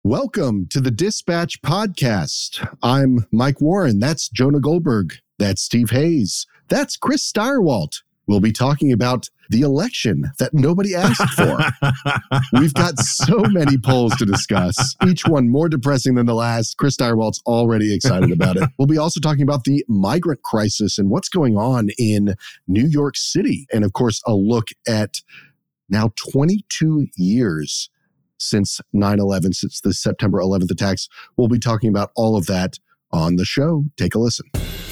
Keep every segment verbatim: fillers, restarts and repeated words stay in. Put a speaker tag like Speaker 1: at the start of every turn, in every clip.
Speaker 1: Welcome to the Dispatch Podcast. I'm Mike Warren. That's Jonah Goldberg. That's Steve Hayes. That's Chris Stirewalt. We'll be talking about the election that nobody asked for. We've got so many polls to discuss, each one more depressing than the last. Chris Stirewalt's already excited about it. We'll be also talking about the migrant crisis and what's going on in New York City. And of course, a look at now twenty-two years since nine eleven, since the September eleventh attacks. We'll be talking about all of that on the show. Take a listen.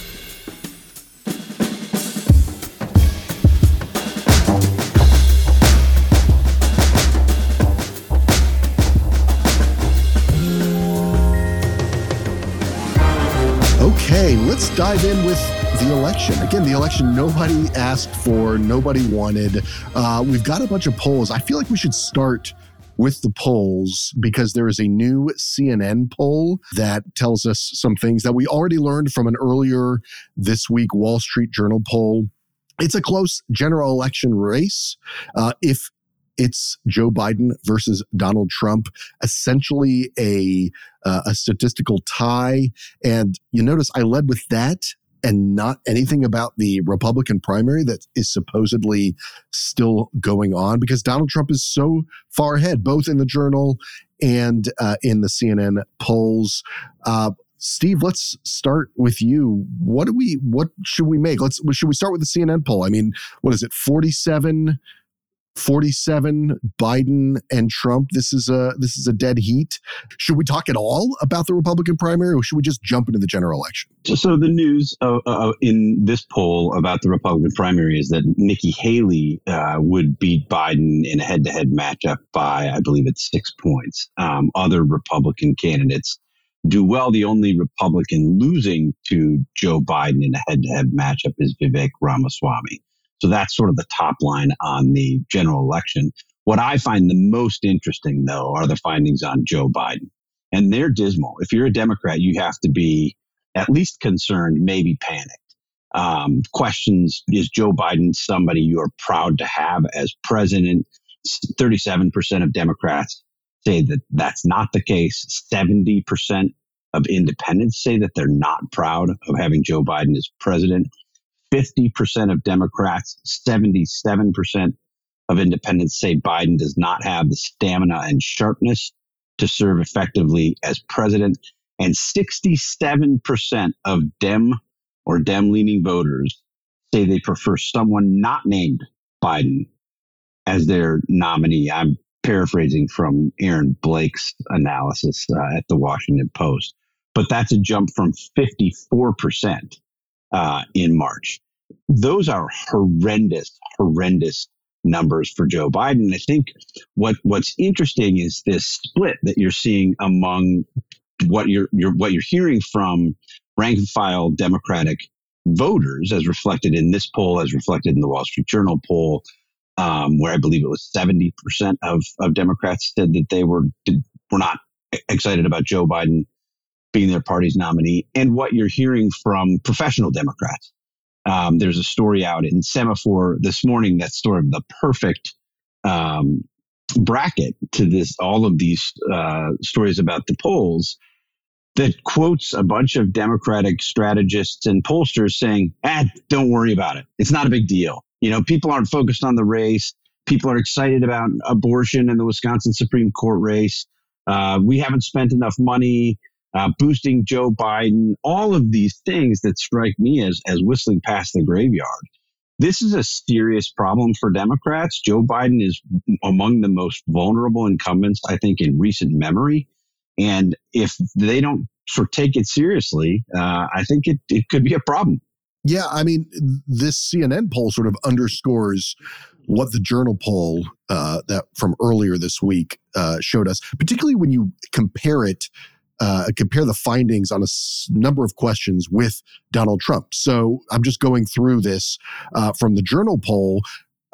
Speaker 1: Okay, let's dive in with the election. Again, the election nobody asked for, nobody wanted. Uh, we've got a bunch of polls. I feel like we should start with the polls because there is a new C N N poll that tells us some things that we already learned from an earlier this week Wall Street Journal poll. It's a close general election race. Uh, if it's Joe Biden versus Donald Trump, essentially a uh, a statistical tie. And you notice I led with that and not anything about the Republican primary that is supposedly still going on because Donald Trump is so far ahead, both in the Journal and uh, in the C N N polls. Uh, Steve, let's start with you. What do we? What should we make? Let's. Should we start with the C N N poll? I mean, what is it? forty-seven forty-seven Biden and Trump. This is a this is a dead heat. Should we talk at all about the Republican primary, or should we just jump into the general election?
Speaker 2: So, so the news uh, uh, in this poll about the Republican primary is that Nikki Haley uh, would beat Biden in a head-to-head matchup by, I believe, it's six points. Um, other Republican candidates do well. The only Republican losing to Joe Biden in a head-to-head matchup is Vivek Ramaswamy. So that's sort of the top line on the general election. What I find the most interesting, though, are the findings on Joe Biden. And they're dismal. If you're a Democrat, you have to be at least concerned, maybe panicked. Um, questions, is Joe Biden somebody you're proud to have as president? thirty-seven percent of Democrats say that that's not the case. seventy percent of independents say that they're not proud of having Joe Biden as president. fifty percent of Democrats, seventy-seven percent of independents say Biden does not have the stamina and sharpness to serve effectively as president. And sixty-seven percent of Dem or Dem-leaning voters say they prefer someone not named Biden as their nominee. I'm paraphrasing from Aaron Blake's analysis uh, at the Washington Post. But that's a jump from fifty-four percent uh, in March. Those are horrendous, horrendous numbers for Joe Biden. I think what what's interesting is this split that you're seeing among what you're, you're what you're hearing from rank and file Democratic voters, as reflected in this poll, as reflected in the Wall Street Journal poll, um, where I believe it was seventy percent of of Democrats said that they were were not excited about Joe Biden being their party's nominee, and what you're hearing from professional Democrats. Um, there's a story out in Semaphore this morning that's sort of the perfect um, bracket to this, all of these uh, stories about the polls, that quotes a bunch of Democratic strategists and pollsters saying, ah, don't worry about it. It's not a big deal. You know, people aren't focused on the race. People are excited about abortion in the Wisconsin Supreme Court race. Uh, we haven't spent enough money Uh, boosting Joe Biden, all of these things that strike me as, as whistling past the graveyard. This is a serious problem for Democrats. Joe Biden is among the most vulnerable incumbents, I think, in recent memory. And if they don't sort of take it seriously, uh, I think it, it could be a problem.
Speaker 1: Yeah, I mean, this C N N poll sort of underscores what the Journal poll uh, that from earlier this week uh, showed us, particularly when you compare it Uh, compare the findings on a s- number of questions with Donald Trump. So I'm just going through this uh, from the Journal poll. Uh,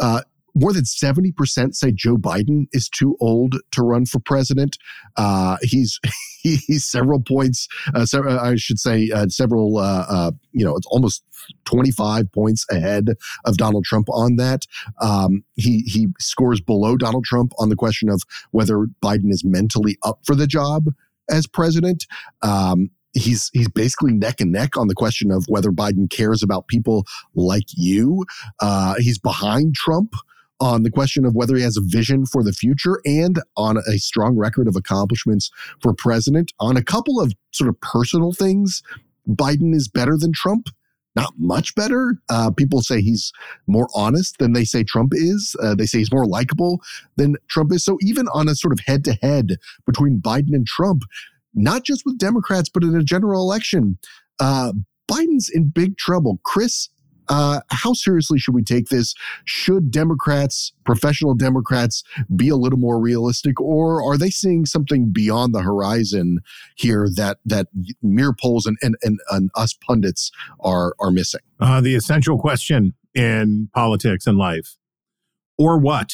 Speaker 1: more than seventy percent say Joe Biden is too old to run for president. Uh, he's he's several points, uh, several, I should say, uh, several, uh, uh, you know, it's almost twenty-five points ahead of Donald Trump on that. Um, he he scores below Donald Trump on the question of whether Biden is mentally up for the job as president. Um, He's he's basically neck and neck on the question of whether Biden cares about people like you. Uh, he's behind Trump on the question of whether he has a vision for the future and on a strong record of accomplishments for president. On a couple of sort of personal things, Biden is better than Trump. Not much better. Uh, people say he's more honest than they say Trump is. Uh, they say he's more likable than Trump is. So even on a sort of head-to-head between Biden and Trump, not just with Democrats, but in a general election, uh, Biden's in big trouble. Chris, uh, how seriously should we take this? Should Democrats, professional Democrats, be a little more realistic, or are they seeing something beyond the horizon here that that mere polls and and, and, and us pundits are are missing?
Speaker 3: Uh, the essential question in politics and life: or what?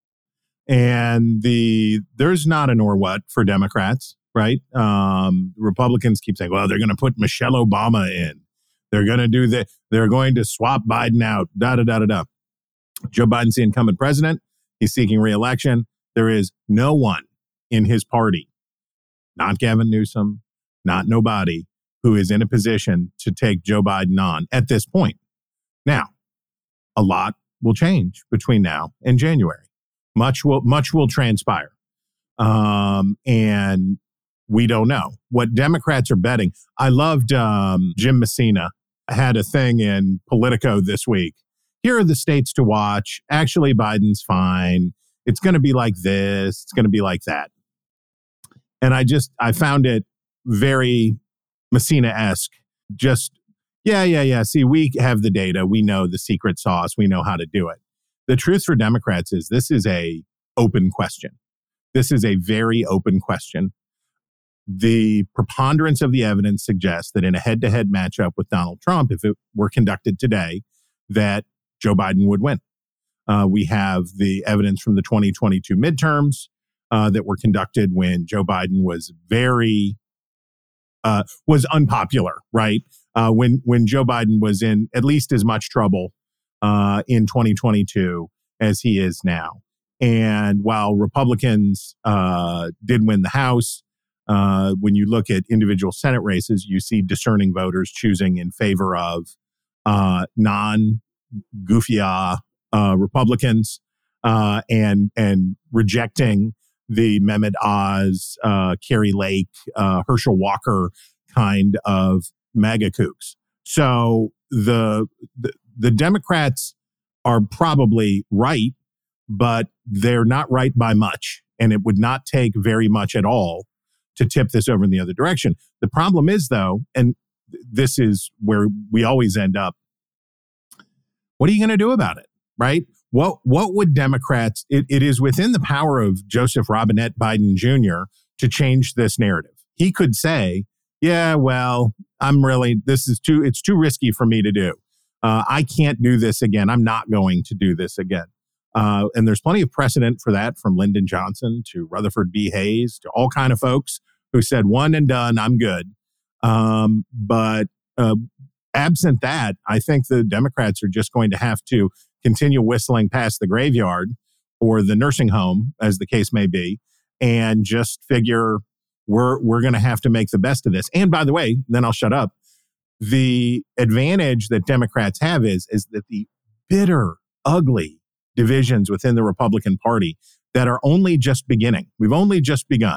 Speaker 3: And the there's not an or what for Democrats. Right? Um, Republicans keep saying, well, they're going to put Michelle Obama in. They're going to do that. They're going to swap Biden out. Da, da, da, da, da. Joe Biden's the incumbent president. He's seeking re-election. There is no one in his party, not Gavin Newsom, not nobody, who is in a position to take Joe Biden on at this point. Now, a lot will change between now and January. Much will, much will transpire. Um, and we don't know what Democrats are betting. I loved um, Jim Messina had a thing in Politico this week. Here are the states to watch. Actually, Biden's fine. It's going to be like this. It's going to be like that. And I just, I found it very Messina-esque. Just, yeah, yeah, yeah. See, we have the data. We know the secret sauce. We know how to do it. The truth for Democrats is this is a open question. This is a very open question. The preponderance of the evidence suggests that in a head-to-head matchup with Donald Trump, if it were conducted today, that Joe Biden would win. Uh, we have the evidence from the twenty twenty-two midterms uh, that were conducted when Joe Biden was very, uh, was unpopular, right? Uh, when, when Joe Biden was in at least as much trouble uh, in twenty twenty-two as he is now. And while Republicans uh, did win the House, Uh, when you look at individual Senate races, you see discerning voters choosing in favor of uh, non-goofy-ah uh, Republicans uh, and and rejecting the Mehmet Oz, uh, Carrie Lake, uh, Herschel Walker kind of MAGA kooks. So the, the the Democrats are probably right, but they're not right by much, and it would not take very much at all to tip this over in the other direction. The problem is, though, and this is where we always end up, what are you going to do about it, right? What what would Democrats, it, it is within the power of Joseph Robinette Biden Junior to change this narrative. He could say, yeah, well, I'm really, this is too, it's too risky for me to do. Uh, I can't do this again. I'm not going to do this again. Uh, and there's plenty of precedent for that, from Lyndon Johnson to Rutherford B. Hayes to all kind of folks who said, one and done, I'm good. Um, but uh, absent that, I think the Democrats are just going to have to continue whistling past the graveyard or the nursing home, as the case may be, and just figure we're we're going to have to make the best of this. And by the way, then I'll shut up. The advantage that Democrats have is, is that the bitter, ugly divisions within the Republican Party that are only just beginning, we've only just begun,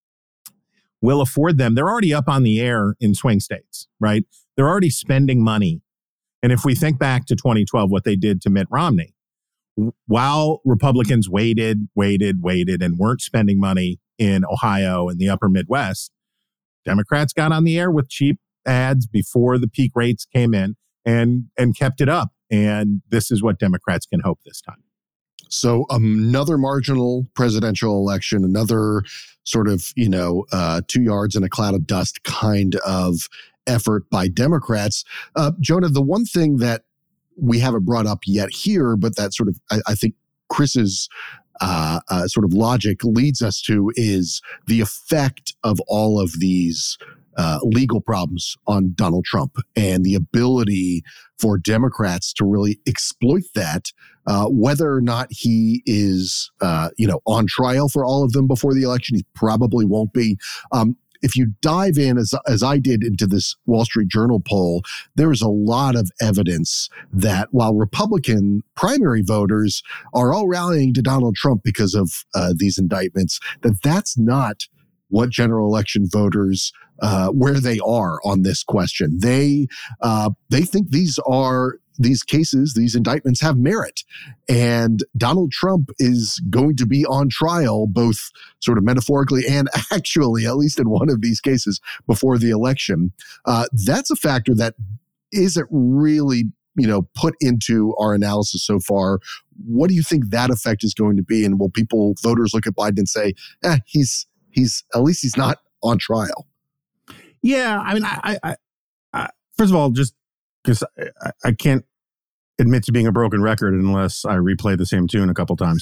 Speaker 3: will afford them. They're already up on the air in swing states, right? They're already spending money. And if we think back to twenty twelve, what they did to Mitt Romney, while Republicans waited, waited, waited, and weren't spending money in Ohio and the upper Midwest, Democrats got on the air with cheap ads before the peak rates came in and, and kept it up. And this is what Democrats can hope this time.
Speaker 1: So another marginal presidential election, another sort of, you know, uh, two yards in a cloud of dust kind of effort by Democrats. Uh, Jonah, the one thing that we haven't brought up yet here, but that sort of, I, I think, Chris's uh, uh, sort of logic leads us to is the effect of all of these uh, legal problems on Donald Trump and the ability for Democrats to really exploit that, uh, whether or not he is, uh, you know, on trial for all of them before the election. He probably won't be. Um, If you dive in, as as I did, into this Wall Street Journal poll, there is a lot of evidence that while Republican primary voters are all rallying to Donald Trump because of uh, these indictments, that that's not what general election voters, uh, where they are on this question. They uh, they think these are these cases, these indictments have merit. And Donald Trump is going to be on trial, both sort of metaphorically and actually, at least in one of these cases, before the election. Uh, that's a factor that isn't really, you know, put into our analysis so far. What do you think that effect is going to be? And will people, voters, look at Biden and say, eh, he's, he's, at least he's not on trial?
Speaker 3: Yeah. I mean, I, I, I first of all, just because I, I can't admit to being a broken record unless I replay the same tune a couple times.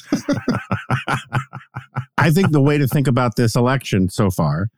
Speaker 3: I think the way to think about this election so far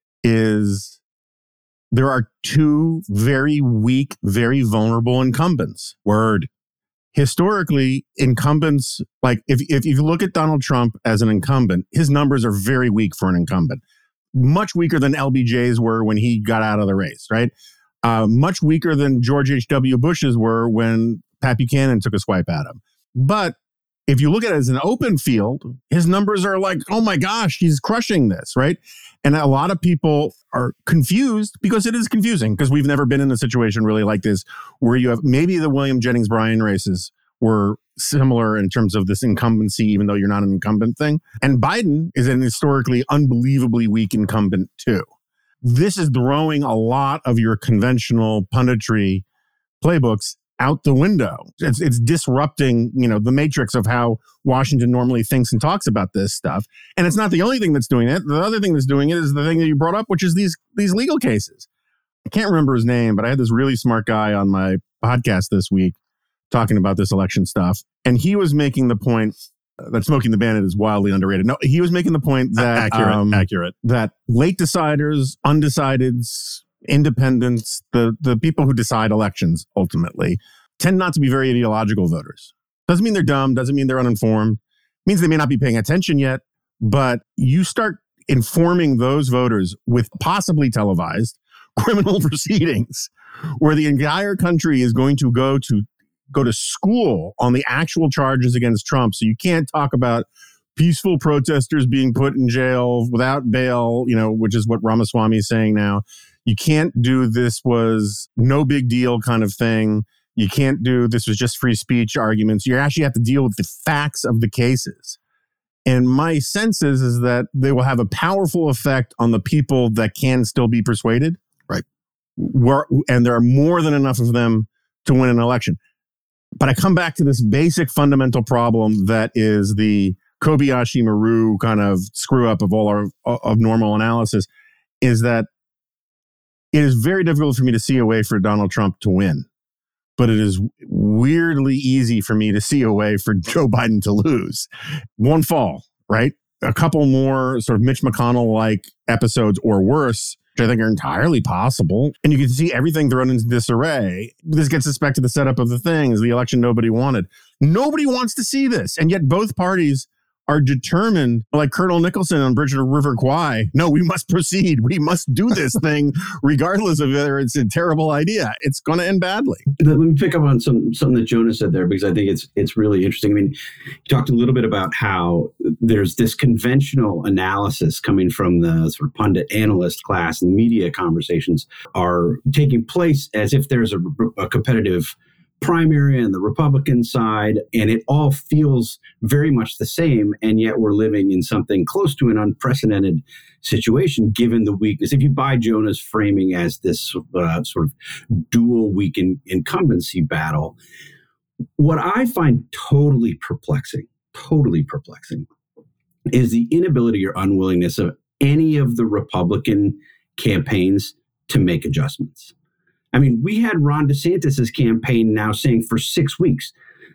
Speaker 3: is there are two very weak, very vulnerable incumbents. Word. Historically, incumbents, like if, if you look at Donald Trump as an incumbent, his numbers are very weak for an incumbent. Much weaker than L B J's were when he got out of the race, right? Uh, much weaker than George H W. Bush's were when Pat Buchanan took a swipe at him. But if you look at it as an open field, his numbers are like, oh my gosh, he's crushing this, right? And a lot of people are confused because it is confusing because we've never been in a situation really like this where you have maybe the William Jennings Bryan races were similar in terms of this incumbency, even though you're not an incumbent thing. And Biden is an historically unbelievably weak incumbent too. This is throwing a lot of your conventional punditry playbooks out the window. It's it's disrupting, you know, the matrix of how Washington normally thinks and talks about this stuff. And it's not the only thing that's doing it. The other thing that's doing it is the thing that you brought up, which is these these legal cases. I can't remember his name, but I had this really smart guy on my podcast this week talking about this election stuff. And he was making the point that Smoking the Bandit is wildly underrated. No, he was making the point that
Speaker 1: accurate,
Speaker 3: um,
Speaker 1: accurate.
Speaker 3: that late deciders, undecideds, independents, the the people who decide elections ultimately tend not to be very ideological voters. Doesn't mean they're dumb, doesn't mean they're uninformed. Means they may not be paying attention yet, but you start informing those voters with possibly televised criminal proceedings where the entire country is going to go to go to school on the actual charges against Trump. So you can't talk about peaceful protesters being put in jail without bail, you know, which is what Ramaswamy is saying now. You can't do this was no big deal kind of thing. You can't do this was just free speech arguments. You actually have to deal with the facts of the cases. And my sense is, is that they will have a powerful effect on the people that can still be persuaded.
Speaker 1: Right.
Speaker 3: Where, and there are more than enough of them to win an election. But I come back to this basic fundamental problem that is the Kobayashi Maru kind of screw up of all our of normal analysis, is that it is very difficult for me to see a way for Donald Trump to win. But it is weirdly easy for me to see a way for Joe Biden to lose. One fall, right? A couple more sort of Mitch McConnell-like episodes or worse, which I think are entirely possible. And you can see everything thrown into disarray. This gets us back to the setup of the thing, is the election nobody wanted. Nobody wants to see this. And yet both parties are determined, like Colonel Nicholson on Bridge of River Kwai, no, we must proceed. We must do this thing, regardless of whether it's a terrible idea. It's going to end badly.
Speaker 4: Let me pick up on some something that Jonas said there, because I think it's it's really interesting. I mean, you talked a little bit about how there's this conventional analysis coming from the sort of pundit analyst class, and the media conversations are taking place as if there's a, a competitive primary on the Republican side, and it all feels very much the same, and yet we're living in something close to an unprecedented situation given the weakness. If you buy Jonah's framing as this uh, sort of dual weak in, incumbency battle, what I find totally perplexing, totally perplexing, is the inability or unwillingness of any of the Republican campaigns to make adjustments. I mean, we had Ron DeSantis' campaign now saying for six weeks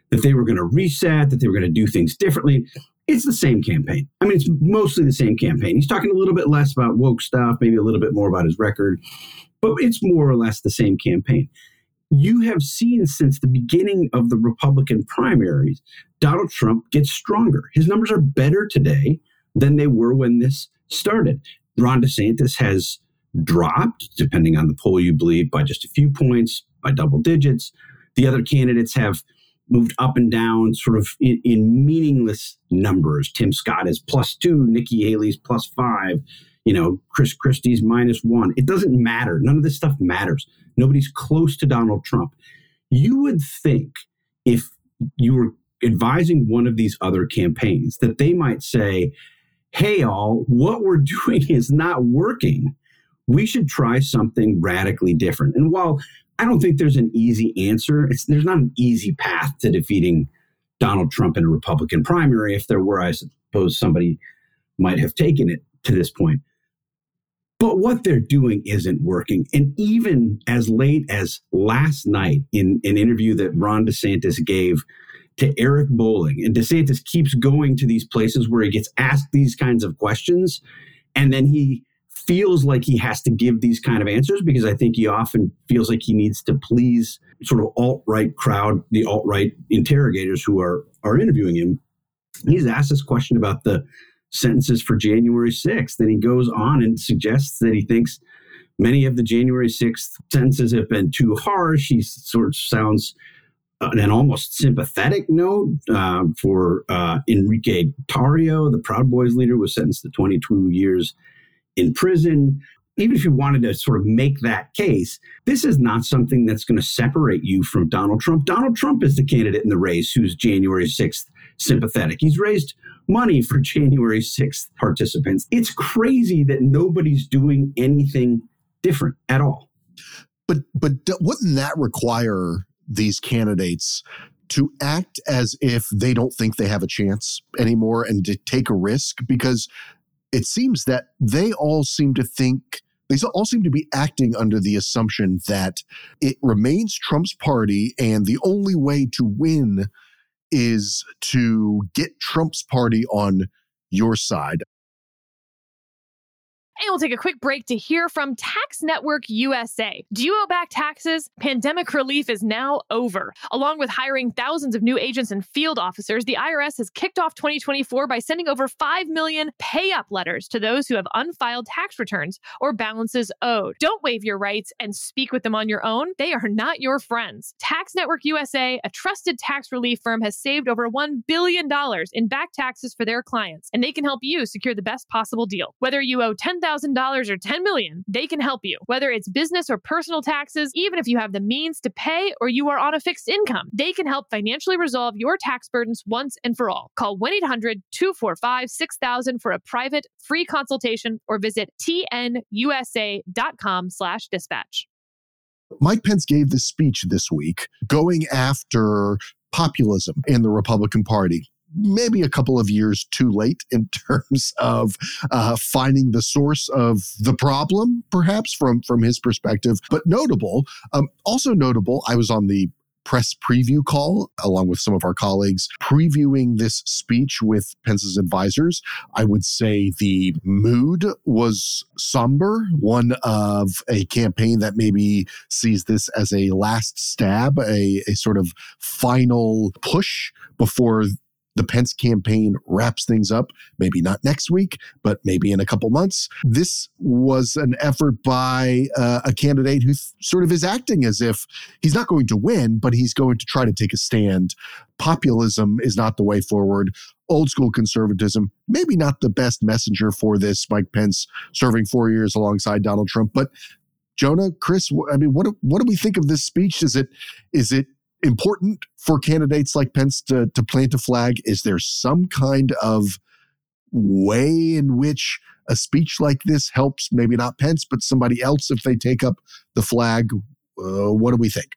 Speaker 4: that they were going to reset, that they were going to do things differently. It's the same campaign. I mean, it's mostly the same campaign. He's talking a little bit less about woke stuff, maybe a little bit more about his record, but it's more or less the same campaign. You have seen since the beginning of the Republican primaries, Donald Trump gets stronger. His numbers are better today than they were when this started. Ron DeSantis has dropped, depending on the poll you believe, by just a few points, by double digits. The other candidates have moved up and down sort of in, in meaningless numbers. Tim Scott is plus two, Nikki Haley's plus five, you know, Chris Christie's minus one. It doesn't matter. None of this stuff matters. Nobody's close to Donald Trump. You would think if you were advising one of these other campaigns that they might say, hey, all, what we're doing is not working. We should try something radically different. And while I don't think there's an easy answer, it's, there's not an easy path to defeating Donald Trump in a Republican primary. If there were, I suppose somebody might have taken it to this point. But what they're doing isn't working. And even as late as last night in an interview that Ron DeSantis gave to Eric Bolling, and DeSantis keeps going to these places where he gets asked these kinds of questions, and then he feels like he has to give these kind of answers because I think he often feels like he needs to please sort of alt-right crowd, the alt-right interrogators who are, are interviewing him. He's asked this question about the sentences for January sixth, and he goes on and suggests that he thinks many of the January sixth sentences have been too harsh. He sort of sounds on an almost sympathetic note uh, for uh, Enrique Tarrio, the Proud Boys leader, was sentenced to twenty-two years in prison. Even if you wanted to sort of make that case, this is not something that's going to separate you from Donald Trump. Donald Trump is the candidate in the race who's January sixth sympathetic. He's raised money for January sixth participants. It's crazy that nobody's doing anything different at all.
Speaker 1: But but wouldn't that require these candidates to act as if they don't think they have a chance anymore and to take a risk? Because it seems that they all seem to think, they all seem to be acting under the assumption that it remains Trump's party and the only way to win is to get Trump's party on your side.
Speaker 5: And we'll take a quick break to hear from Tax Network U S A. Do you owe back taxes? Pandemic relief is now over. Along with hiring thousands of new agents and field officers, the I R S has kicked off twenty twenty-four by sending over five million pay-up letters to those who have unfiled tax returns or balances owed. Don't waive your rights and speak with them on your own. They are not your friends. Tax Network U S A, a trusted tax relief firm, has saved over one billion dollars in back taxes for their clients, and they can help you secure the best possible deal. Whether you owe ten thousand dollars or ten million dollars, they can help you. Whether it's business or personal taxes, even if you have the means to pay or you are on a fixed income, they can help financially resolve your tax burdens once and for all. Call one eight hundred two four five six thousand for a private free consultation or visit tnusa.com slash dispatch.
Speaker 1: Mike Pence gave this speech this week going after populism in the Republican Party. Maybe a couple of years too late in terms of uh, finding the source of the problem, perhaps from, from his perspective, but notable. Um, also notable, I was on the press preview call along with some of our colleagues previewing this speech with Pence's advisors. I would say the mood was somber, one of a campaign that maybe sees this as a last stab, a, a sort of final push before the Pence campaign wraps things up, maybe not next week, but maybe in a couple months. This was an effort by uh, a candidate who th- sort of is acting as if he's not going to win, but he's going to try to take a stand. Populism is not the way forward. Old school conservatism, maybe not the best messenger for this. Mike Pence serving four years alongside Donald Trump. But Jonah, Chris, I mean, what do, what do we think of this speech? Is it is it important for candidates like Pence to, to plant a flag? Is there some kind of way in which a speech like this helps, maybe not Pence, but somebody else if they take up the flag? Uh, what do we think?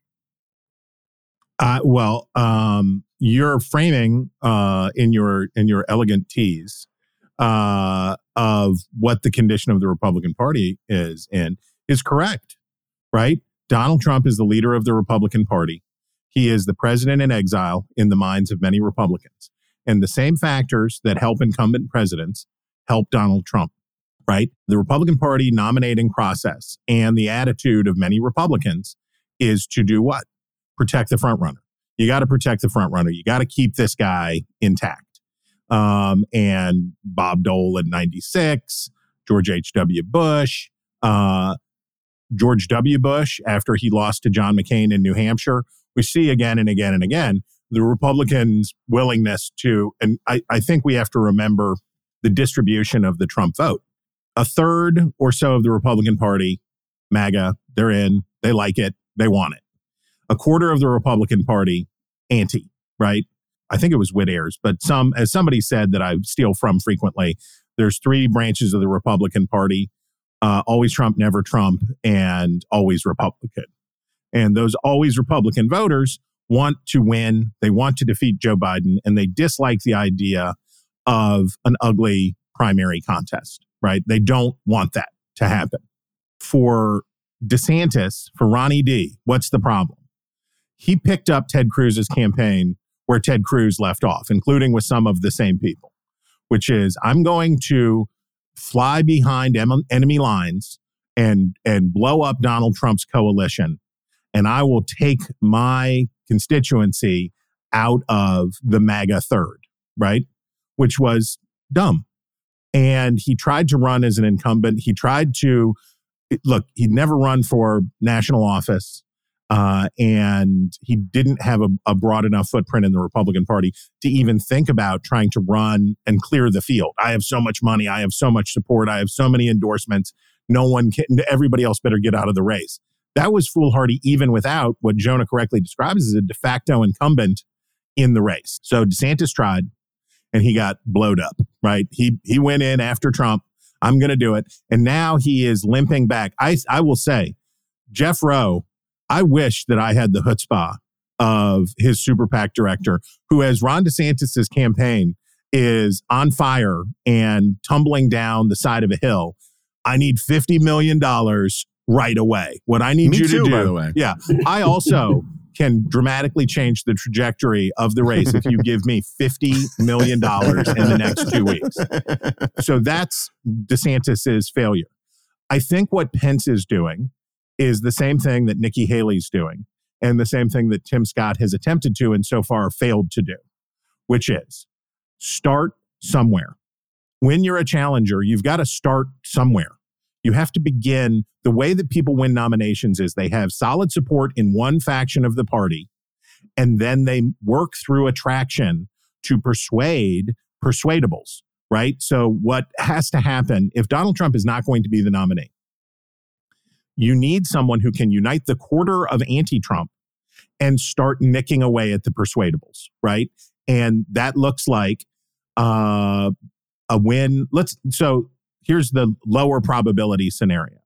Speaker 3: Uh, well, um, you're framing uh, in your in your elegant tease uh, of what the condition of the Republican Party is in is correct, right? Donald Trump is the leader of the Republican Party. He is the president in exile in the minds of many Republicans. And the same factors that help incumbent presidents help Donald Trump, right? The Republican Party nominating process and the attitude of many Republicans is to do what? Protect the frontrunner. You got to protect the frontrunner. You got to keep this guy intact. Um, and Bob Dole in ninety-six, George H W. Bush, uh, George W. Bush, after he lost to John McCain in New Hampshire, we see again and again and again the Republicans' willingness to, and I, I think we have to remember the distribution of the Trump vote. A third or so of the Republican Party, MAGA, they're in, they like it, they want it. A quarter of the Republican Party, anti, right? I think it was Whit Ayers, but some, as somebody said that I steal from frequently, there's three branches of the Republican Party, uh, always Trump, never Trump, and always Republican. And those always Republican voters want to win, they want to defeat Joe Biden, and they dislike the idea of an ugly primary contest, right? They don't want that to happen. For DeSantis, for Ronnie D, what's the problem? He picked up Ted Cruz's campaign where Ted Cruz left off, including with some of the same people, which is I'm going to fly behind em- enemy lines and, and blow up Donald Trump's coalition, and I will take my constituency out of the MAGA third, right? Which was dumb. And he tried to run as an incumbent. He tried to, look, he'd never run for national office. Uh, and he didn't have a, a broad enough footprint in the Republican Party to even think about trying to run and clear the field. I have so much money. I have so much support. I have so many endorsements. No one can, everybody else better get out of the race. That was foolhardy even without what Jonah correctly describes as a de facto incumbent in the race. So DeSantis tried and he got blowed up, right? He he went in after Trump. I'm going to do it. And now he is limping back. I, I will say, Jeff Rowe, I wish that I had the chutzpah of his super PAC director, who, as Ron DeSantis' campaign is on fire and tumbling down the side of a hill, I need fifty million dollars right away. What I need
Speaker 1: Me
Speaker 3: you
Speaker 1: too,
Speaker 3: to do,
Speaker 1: by the way.
Speaker 3: yeah, I also can dramatically change the trajectory of the race if you give me fifty million dollars in the next two weeks. So that's DeSantis' failure. I think what Pence is doing is the same thing that Nikki Haley's doing and the same thing that Tim Scott has attempted to and so far failed to do, which is start somewhere. When you're a challenger, you've got to start somewhere. You have to begin. The way that people win nominations is they have solid support in one faction of the party, and then they work through attraction to persuade persuadables, right? So what has to happen if Donald Trump is not going to be the nominee? You need someone who can unite the quarter of anti-Trump and start nicking away at the persuadables, right? And that looks like uh, a win. Let's so here's the lower probability scenario.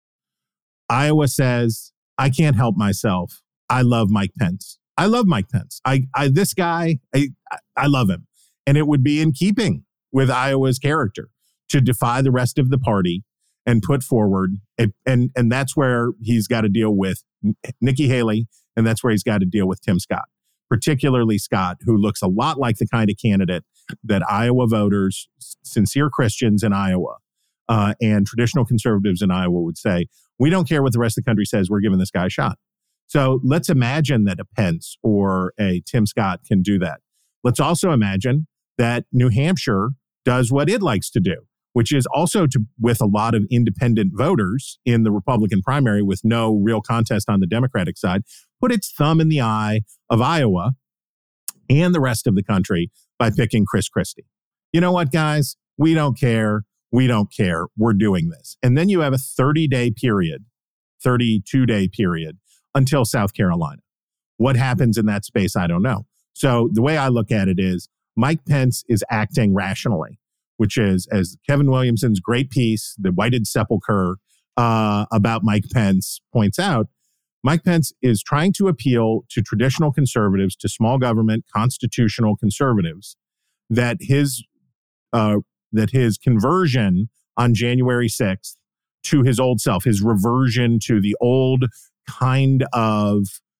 Speaker 3: Iowa says, I can't help myself. I love Mike Pence. I love Mike Pence. I, I this guy, I, I love him. And it would be in keeping with Iowa's character to defy the rest of the party and put forward, a, and and that's where he's got to deal with Nikki Haley, and that's where he's got to deal with Tim Scott, particularly Scott, who looks a lot like the kind of candidate that Iowa voters, sincere Christians in Iowa, uh, and traditional conservatives in Iowa would say, we don't care what the rest of the country says, we're giving this guy a shot. So let's imagine that a Pence or a Tim Scott can do that. Let's also imagine that New Hampshire does what it likes to do, which is also to, with a lot of independent voters in the Republican primary with no real contest on the Democratic side, put its thumb in the eye of Iowa and the rest of the country by picking Chris Christie. You know what, guys? We don't care. We don't care. We're doing this. And then you have a thirty-day period, thirty-two-day period until South Carolina. What happens in that space, I don't know. So the way I look at it is Mike Pence is acting rationally, which is, as Kevin Williamson's great piece, The Whited Sepulchre, uh, about Mike Pence points out, Mike Pence is trying to appeal to traditional conservatives, to small government, constitutional conservatives, that his uh, that his conversion on January sixth to his old self, his reversion to the old kind of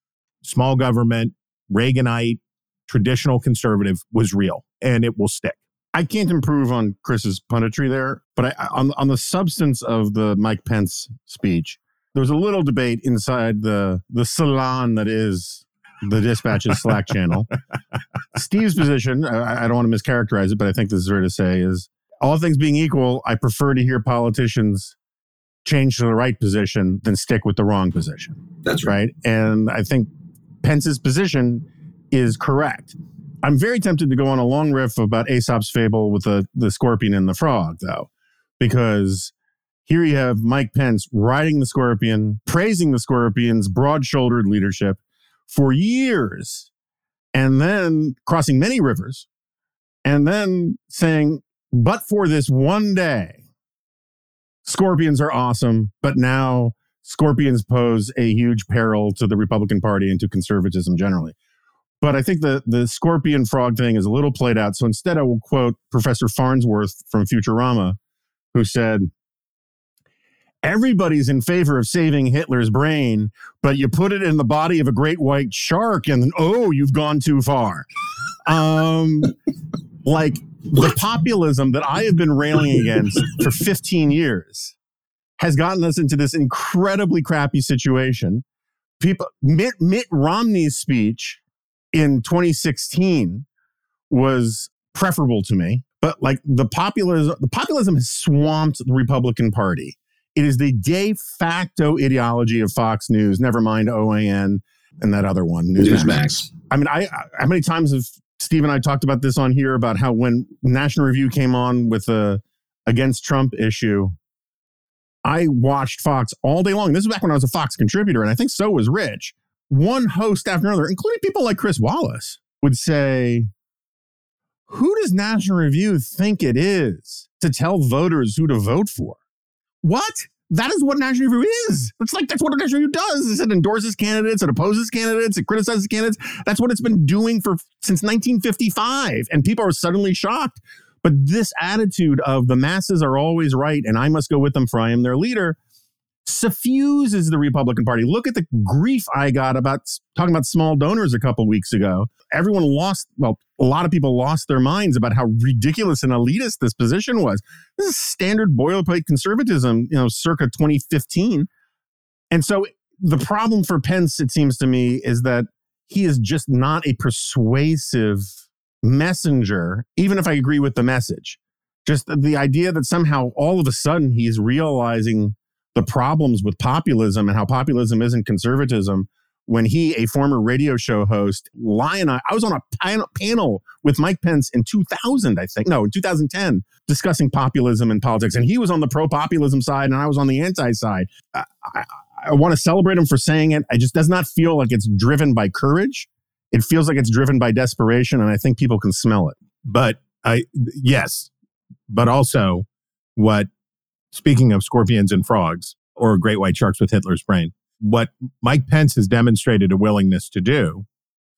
Speaker 3: small government, Reaganite, traditional conservative was real, and it will stick.
Speaker 6: I can't improve on Chris's punditry there, but I, on, on the substance of the Mike Pence speech, there was a little debate inside the, the salon that is the Dispatch's Slack channel. Steve's position, I, I don't want to mischaracterize it, but I think this is fair to say, is all things being equal, I prefer to hear politicians change to the right position than stick with the wrong position.
Speaker 4: That's right.
Speaker 6: Right? And I think Pence's position is correct. I'm very tempted to go on a long riff about Aesop's fable with the, the scorpion and the frog, though, because here you have Mike Pence riding the scorpion, praising the scorpion's broad-shouldered leadership for years, and then crossing many rivers, and then saying, but for this one day, scorpions are awesome, but now scorpions pose a huge peril to the Republican Party and to conservatism generally. But I think the, the scorpion frog thing is a little played out. So instead, I will quote Professor Farnsworth from Futurama, who said, everybody's in favor of saving Hitler's brain, but you put it in the body of a great white shark and then, oh, you've gone too far. Um, like the populism that I have been railing against for fifteen years has gotten us into this incredibly crappy situation. People, Mitt, Mitt Romney's speech in twenty sixteen was preferable to me, but like the populism, the populism has swamped the Republican Party. It is the de facto ideology of Fox News, never mind O A N and that other one, Newsmax.
Speaker 4: Newsmax.
Speaker 6: I mean, I, I how many times have Steve and I talked about this on here about how when National Review came on with the against Trump issue, I watched Fox all day long. This is back when I was a Fox contributor, and I think so was Rich. One host after another, including people like Chris Wallace, would say, who does National Review think it is to tell voters who to vote for? What? That is what National Review is. It's like, that's what a National Review does. It endorses candidates, it opposes candidates, it criticizes candidates. That's what it's been doing for since nineteen fifty-five. And people are suddenly shocked. But this attitude of the masses are always right and I must go with them for I am their leader suffuses the Republican Party. Look at the grief I got about talking about small donors a couple weeks ago. Everyone lost, well, a lot of people lost their minds about how ridiculous and elitist this position was. This is standard boilerplate conservatism, you know, circa twenty fifteen. And so the problem for Pence, it seems to me, is that he is just not a persuasive messenger, even if I agree with the message. Just the idea that somehow all of a sudden he's realizing the problems with populism and how populism isn't conservatism, when he, a former radio show host, lionized. I was on a pan- panel with Mike Pence in two thousand, I think. No, in two thousand ten, discussing populism and politics. And he was on the pro-populism side and I was on the anti-side. I, I, I want to celebrate him for saying it. It just does not feel like it's driven by courage. It feels like it's driven by desperation, and I think people can smell it.
Speaker 3: But I, yes, but also what, speaking of scorpions and frogs or great white sharks with Hitler's brain, what Mike Pence has demonstrated a willingness to do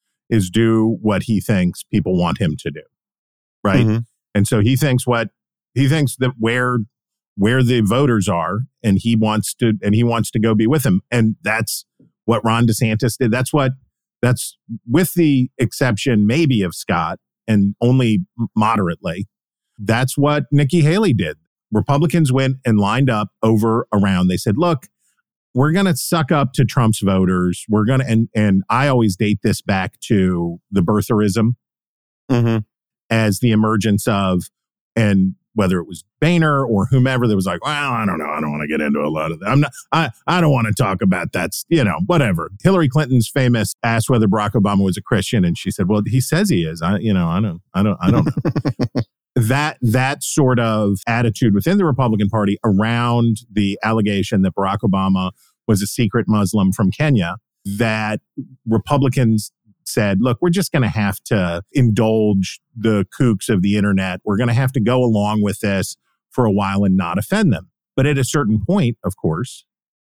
Speaker 3: is do what he thinks people want him to do. Right. Mm-hmm. And so he thinks what he thinks that where where the voters are, and he wants to and he wants to go be with them. And that's what Ron DeSantis did. That's what that's with the exception maybe of Scott, and only moderately. That's what Nikki Haley did. Republicans went and lined up over around. They said, look, we're going to suck up to Trump's voters. We're going to, and, and I always date this back to the birtherism mm-hmm. as the emergence of, and whether it was Boehner or whomever that was like, well, I don't know. I don't want to get into a lot of that. I'm not, I, I don't want to talk about that. You know, whatever. Hillary Clinton's famous asked whether Barack Obama was a Christian. And she said, well, he says he is. I, you know, I don't, I don't, I don't know. That that sort of attitude within the Republican Party around the allegation that Barack Obama was a secret Muslim from Kenya, that Republicans said, look, we're just going to have to indulge the kooks of the internet. We're going to have to go along with this for a while and not offend them. But at a certain point, of course,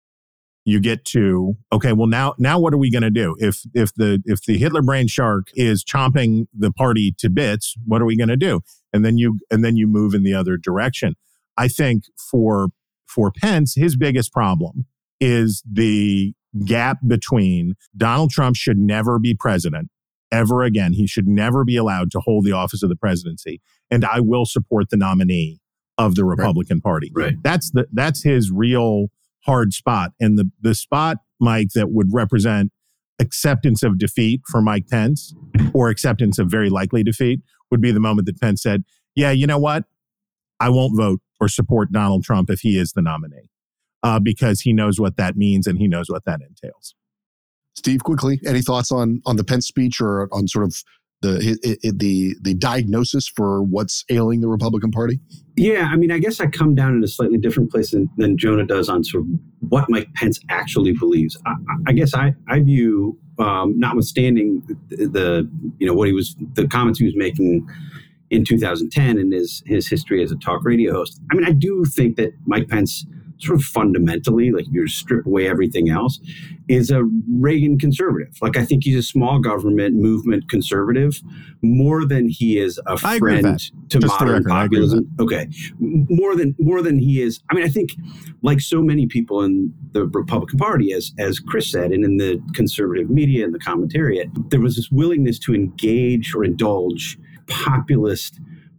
Speaker 3: you get to, okay, well, now now what are we going to do? If if the if the Hitler brain shark is chomping the party to bits, what are we going to do? And then you and then you move in the other direction. I think for for Pence, his biggest problem is the gap between Donald Trump should never be president ever again. He should never be allowed to hold the office of the presidency. And I will support the nominee of the Republican
Speaker 4: right.
Speaker 3: Party.
Speaker 4: Right.
Speaker 3: That's the that's his real hard spot. And the the spot, Mike, that would represent acceptance of defeat for Mike Pence or acceptance of very likely defeat would be the moment that Pence said, yeah, you know what? I won't vote or support Donald Trump if he is the nominee uh, because he knows what that means and he knows what that entails.
Speaker 1: Steve, quickly, any thoughts on on the Pence speech or on sort of the it, it, the the diagnosis for what's ailing the Republican Party?
Speaker 4: Yeah, I mean, I guess I come down in a slightly different place than, than Jonah does on sort of what Mike Pence actually believes. I, I guess I, I view, um, notwithstanding the, the, you know, what he was, the comments he was making in two thousand ten and his, his history as a talk radio host. I mean, I do think that Mike Pence sort of fundamentally, like if you strip away everything else, is a Reagan conservative. Like I think he's a small government movement conservative more than he is a
Speaker 3: I agree with
Speaker 4: friend
Speaker 3: that.
Speaker 4: to
Speaker 3: Just for the
Speaker 4: modern
Speaker 3: record, I agree with
Speaker 4: populism. Okay. More than more than he is. I mean, I think like so many people in the Republican Party, as as Chris said, and in the conservative media and the commentariat, there was this willingness to engage or indulge populist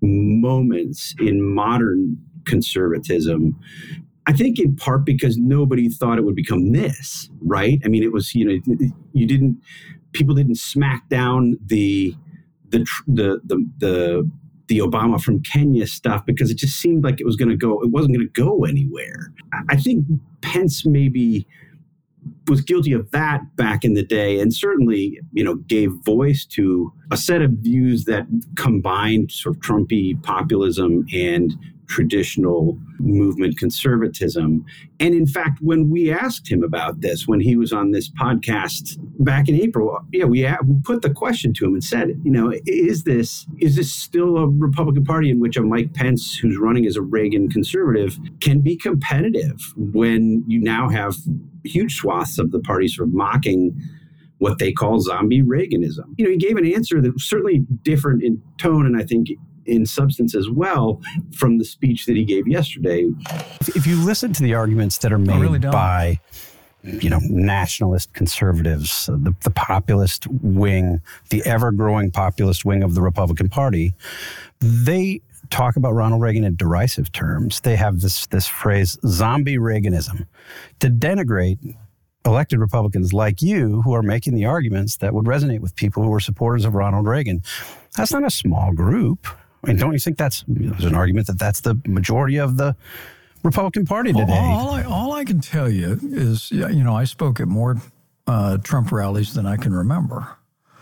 Speaker 4: moments in modern conservatism. I think in part because nobody thought it would become this, right? I mean, it was, you know, you didn't, people didn't smack down the, the, the, the, the, the Obama from Kenya stuff because it just seemed like it was going to go, it wasn't going to go anywhere. I think Pence maybe was guilty of that back in the day and certainly, you know, gave voice to a set of views that combined sort of Trumpy populism and traditional movement conservatism. And in fact, when we asked him about this, when he was on this podcast back in April, yeah, we, we put the question to him and said, you know, is this is this still a Republican Party in which a Mike Pence, who's running as a Reagan conservative, can be competitive when you now have huge swaths of the party sort of mocking what they call zombie Reaganism? You know, he gave an answer that was certainly different in tone and I think in substance as well from the speech that he gave yesterday.
Speaker 7: If, if you listen to the arguments that are made really by, you know, nationalist conservatives, the, the populist wing, the ever-growing populist wing of the Republican Party, they talk about Ronald Reagan in derisive terms. They have this this phrase, zombie Reaganism, to denigrate elected Republicans like you who are making the arguments that would resonate with people who are supporters of Ronald Reagan. That's not a small group. I mean, don't you think that's there's an argument that that's the majority of the Republican Party today?
Speaker 8: All, all, I, all I can tell you is, you know, I spoke at more uh, Trump rallies than I can remember.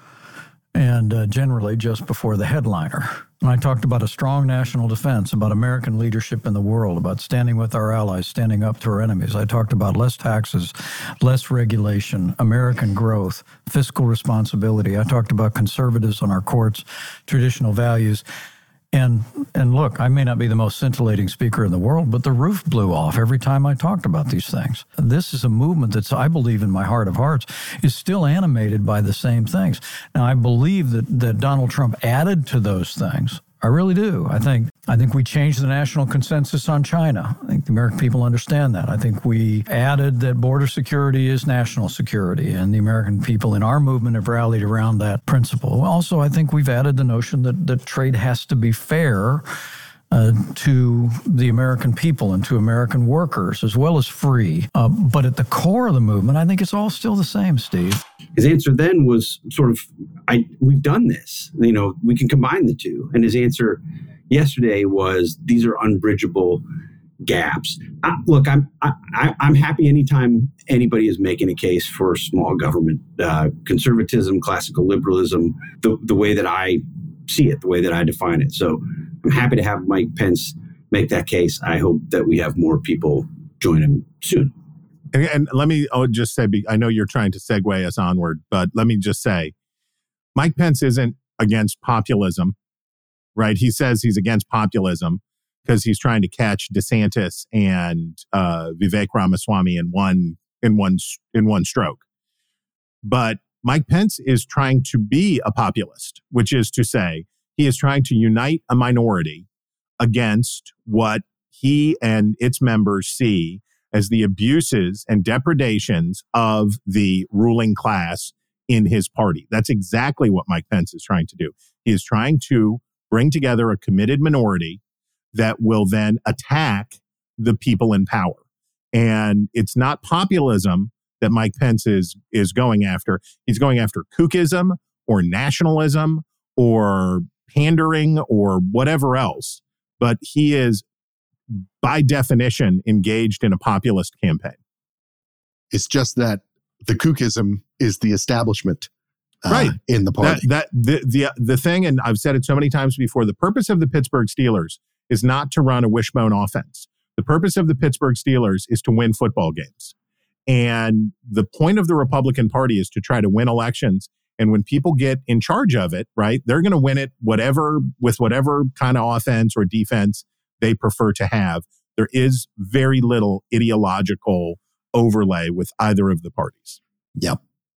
Speaker 8: And uh, generally just before the headliner. And I talked about a strong national defense, about American leadership in the world, about standing with our allies, standing up to our enemies. I talked about less taxes, less regulation, American growth, fiscal responsibility. I talked about conservatives on our courts, traditional values. And and look, I may not be the most scintillating speaker in the world, but the roof blew off every time I talked about these things. This is a movement that's, I believe in my heart of hearts, is still animated by the same things. Now, I believe that, that Donald Trump added to those things. I really do. I think I think we changed the national consensus on China. I think the American people understand that. I think we added that border security is national security, and the American people in our movement have rallied around that principle. Also, I think we've added the notion that, that trade has to be fair uh, to the American people and to American workers, as well as free. Uh, but at the core of the movement, I think it's all still the same, Steve.
Speaker 4: His answer then was sort of, I, we've done this, you know, we can combine the two. And his answer yesterday was, these are unbridgeable gaps. I, look, I'm I, I'm happy anytime anybody is making a case for small government, uh, conservatism, classical liberalism, the, the way that I see it, the way that I define it. So I'm happy to have Mike Pence make that case. I hope that we have more people join him soon.
Speaker 3: And, and let me oh, just say, I know you're trying to segue us onward, but let me just say, Mike Pence isn't against populism, right? He says he's against populism because he's trying to catch DeSantis and uh, Vivek Ramaswamy in one in one in one stroke. But Mike Pence is trying to be a populist, which is to say, he is trying to unite a minority against what he and its members see as the abuses and depredations of the ruling class in his party. That's exactly what Mike Pence is trying to do. He is trying to bring together a committed minority that will then attack the people in power. And it's not populism that Mike Pence is, is going after. He's going after kookism or nationalism or pandering or whatever else. But he is, by definition, engaged in a populist campaign.
Speaker 1: It's just that the kookism is the establishment uh,
Speaker 3: right.
Speaker 1: in the party.
Speaker 3: That, that the, the the thing, and I've said it so many times before, the purpose of the Pittsburgh Steelers is not to run a wishbone offense. The purpose of the Pittsburgh Steelers is to win football games. And the point of the Republican Party is to try to win elections. And when people get in charge of it, right, they're going to win it whatever with whatever kind of offense or defense they prefer to have. There is very little ideological overlay with either of the parties.
Speaker 1: Yep.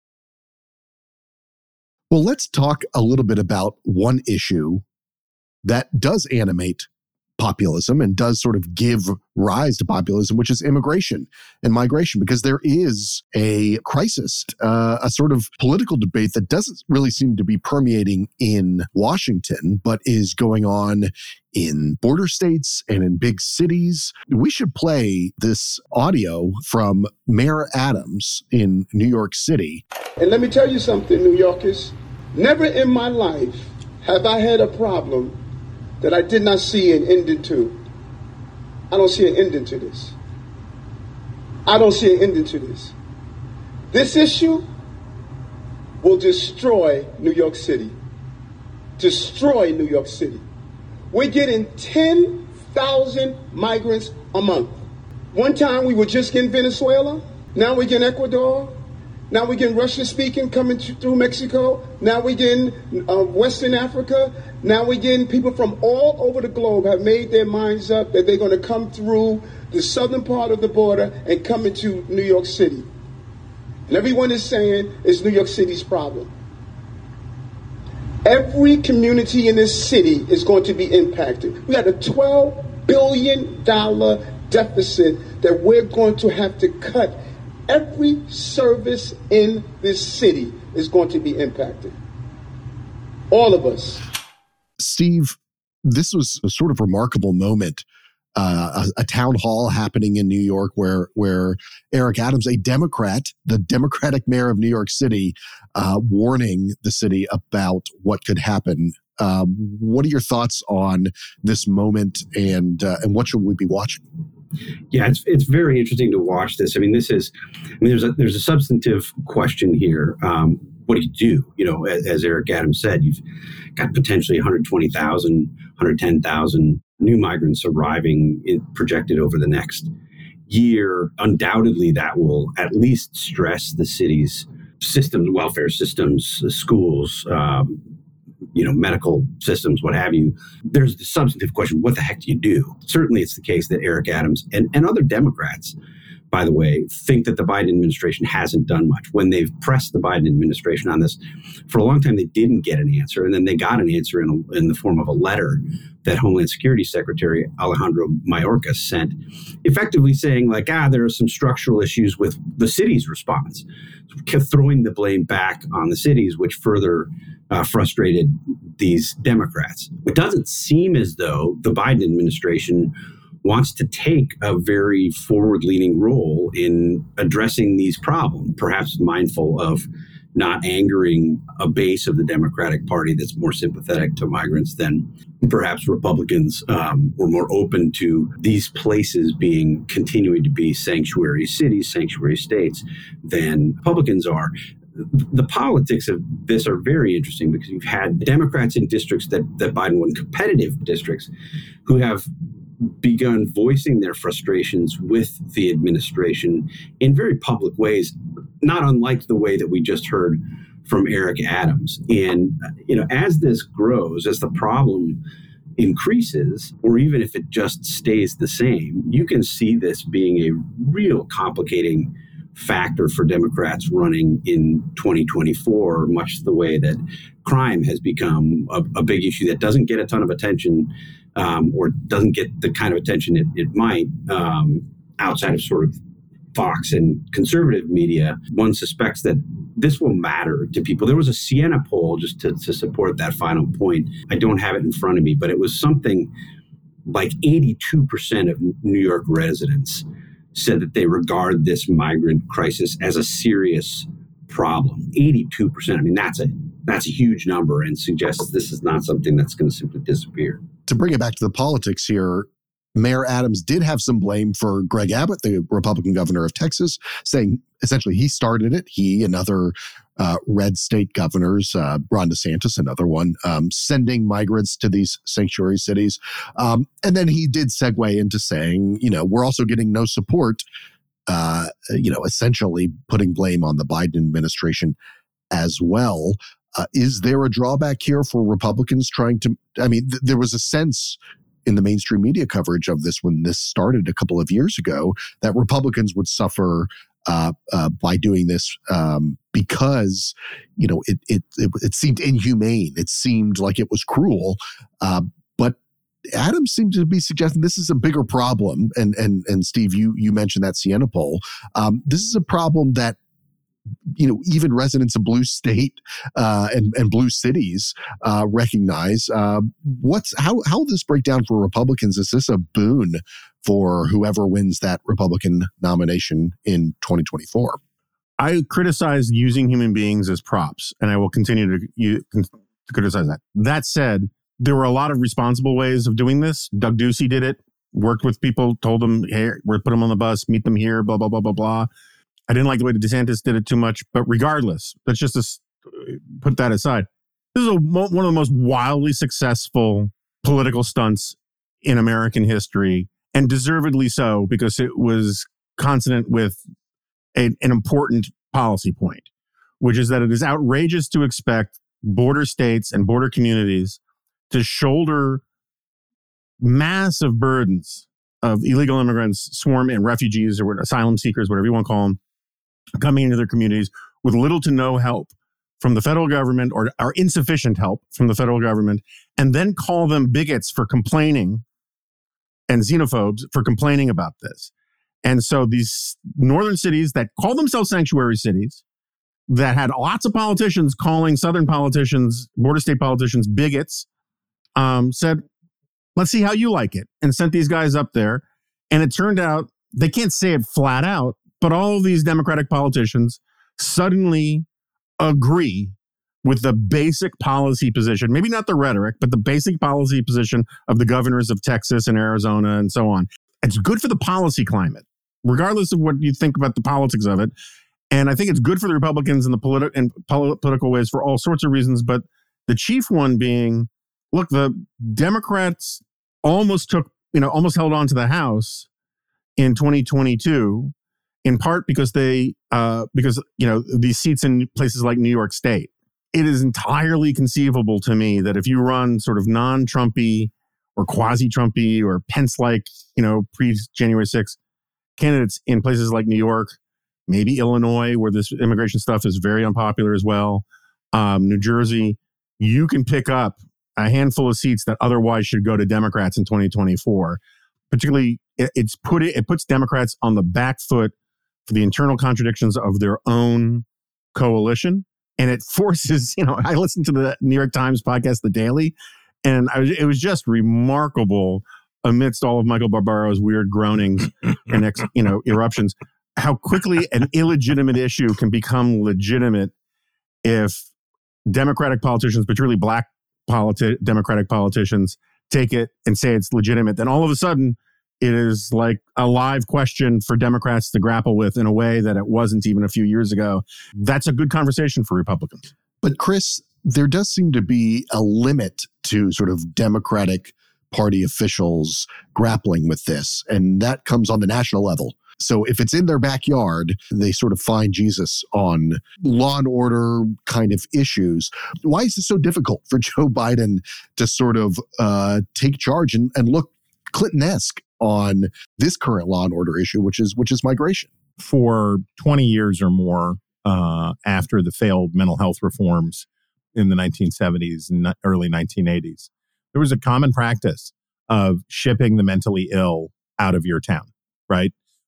Speaker 1: Well, let's talk a little bit about one issue that does animate populism and does sort of give rise to populism, which is immigration and migration, because there is a crisis, uh, a sort of political debate that doesn't really seem to be permeating in Washington, but is going on in border states and in big cities. We should play this audio from Mayor Adams in New York City.
Speaker 9: And let me tell you something, New Yorkers. Never in my life have I had a problem that I did not see an ending to. I don't see an ending to this. I don't see an ending to this. This issue will destroy New York City. Destroy New York City. We're getting ten thousand migrants a month. One time we were just getting Venezuela. Now we're getting Ecuador. Now we're getting Russian speaking coming through Mexico. Now we're getting uh, Western Africa. Now we're getting people from all over the globe have made their minds up that they're going to come through the southern part of the border and come into New York City. And everyone is saying it's New York City's problem. Every community in this city is going to be impacted. We got a twelve billion dollars deficit that we're going to have to cut. Every service in this city is going to be impacted. All of us.
Speaker 1: Steve, this was a sort of remarkable moment, uh, a, a town hall happening in New York where where Eric Adams, a Democrat, the Democratic mayor of New York City, uh, warning the city about what could happen. Um, what are your thoughts on this moment, and uh, and what should we be watching?
Speaker 4: Yeah, it's it's very interesting to watch this. I mean, this is, I mean, there's a there's a substantive question here. Um, what do you do? You know, as, as Eric Adams said, you've got potentially one hundred twenty thousand, one hundred ten thousand new migrants arriving in, projected over the next year. Undoubtedly, that will at least stress the city's systems, welfare systems, schools, um, you know, medical systems, what have you. There's the substantive question, what the heck do you do? Certainly it's the case that Eric Adams and, and other Democrats, by the way, think that the Biden administration hasn't done much. When they've pressed the Biden administration on this, for a long time, they didn't get an answer. And then they got an answer in, a, in the form of a letter that Homeland Security Secretary Alejandro Mayorkas sent, effectively saying like, ah, there are some structural issues with the city's response, throwing the blame back on the cities, which further Uh, frustrated these Democrats. It doesn't seem as though the Biden administration wants to take a very forward-leaning role in addressing these problems, perhaps mindful of not angering a base of the Democratic Party that's more sympathetic to migrants than perhaps Republicans um, were more open to these places being continuing to be sanctuary cities, sanctuary states than Republicans are. The politics of this are very interesting because you've had Democrats in districts that, that Biden won, competitive districts, who have begun voicing their frustrations with the administration in very public ways, not unlike the way that we just heard from Eric Adams. And, you know, as this grows, as the problem increases, or even if it just stays the same, you can see this being a real complicating factor for Democrats running in twenty twenty-four, much the way that crime has become a, a big issue that doesn't get a ton of attention um, or doesn't get the kind of attention it, it might um, outside of sort of Fox and conservative media, one suspects that this will matter to people. There was a Siena poll, just to, to support that final point. I don't have it in front of me, but it was something like eighty-two percent of New York residents said that they regard this migrant crisis as a serious problem. eighty-two percent. I mean, that's a that's a huge number and suggests this is not something that's going to simply disappear.
Speaker 1: To bring it back to the politics here, Mayor Adams did have some blame for Greg Abbott, the Republican governor of Texas, saying essentially he started it. He and other uh, red state governors, uh, Ron DeSantis, another one, um, sending migrants to these sanctuary cities. Um, and then he did segue into saying, you know, we're also getting no support, uh, you know, essentially putting blame on the Biden administration as well. Uh, is there a drawback here for Republicans trying to, I mean, th- there was a sense in the mainstream media coverage of this when this started a couple of years ago that Republicans would suffer uh, uh, by doing this um, because, you know, it, it it it seemed inhumane. It seemed like it was cruel. Uh, but Adams seemed to be suggesting this is a bigger problem. And and and Steve, you you mentioned that Siena poll. Um, this is a problem that, you know, even residents of blue state uh, and and blue cities uh, recognize. Uh, what's how how will this break down for Republicans? Is this a boon for whoever wins that Republican nomination in twenty twenty-four?
Speaker 6: I criticize using human beings as props, and I will continue to, you, to criticize that. That said, there were a lot of responsible ways of doing this. Doug Ducey did it, worked with people, told them, hey, we're put them on the bus, meet them here, blah, blah, blah, blah, blah. I didn't like the way the DeSantis did it too much, but regardless, let's just uh, put that aside. This is a, one of the most wildly successful political stunts in American history, and deservedly so, because it was consonant with a, an important policy point, which is that it is outrageous to expect border states and border communities to shoulder massive burdens of illegal immigrants, swarm in refugees or asylum seekers, whatever you want to call them, coming into their communities with little to no help from the federal government or, or insufficient help from the federal government, and then call them bigots for complaining and xenophobes for complaining about this. And so these northern cities that call themselves sanctuary cities, that had lots of politicians calling southern politicians, border state politicians, bigots, um, said, let's see how you like it, and sent these guys up there. And it turned out, they can't say it flat out, but all of these Democratic politicians suddenly agree with the basic policy position, maybe not the rhetoric, but the basic policy position of the governors of Texas and Arizona and so on. It's good for the policy climate, regardless of what you think about the politics of it. And I think it's good for the Republicans in the politi- in pol- political ways for all sorts of reasons. But the chief one being, look, the Democrats almost took, you know, almost held on to the House in twenty twenty-two, in part because they, uh, because, you know, these seats in places like New York State. It is entirely conceivable to me that if you run sort of non-Trumpy or quasi-Trumpy or Pence-like, you know, pre-January sixth candidates in places like New York, maybe Illinois, where this immigration stuff is very unpopular as well, um, New Jersey, you can pick up a handful of seats that otherwise should go to Democrats in twenty twenty-four. Particularly, it, it's put it, it puts Democrats on the back foot for the internal contradictions of their own coalition. And it forces, you know, I listened to the New York Times podcast, The Daily, and I was, it was just remarkable amidst all of Michael Barbaro's weird groanings and, ex, you know, eruptions, how quickly an illegitimate issue can become legitimate if Democratic politicians, particularly black politi- Democratic politicians, take it and say it's legitimate. Then all of a sudden, it is like a live question for Democrats to grapple with in a way that it wasn't even a few years ago. That's a good conversation for Republicans.
Speaker 1: But Chris, there does seem to be a limit to sort of Democratic Party officials grappling with this, and that comes on the national level. So if it's in their backyard, they sort of find Jesus on law and order kind of issues. Why is it so difficult for Joe Biden to sort of uh, take charge and, and look Clinton-esque on this current law and order issue, which is which is migration?
Speaker 3: For twenty years or more uh, after the failed mental health reforms in the nineteen seventies and early nineteen eighties, there was a common practice of shipping the mentally ill out of your town, right?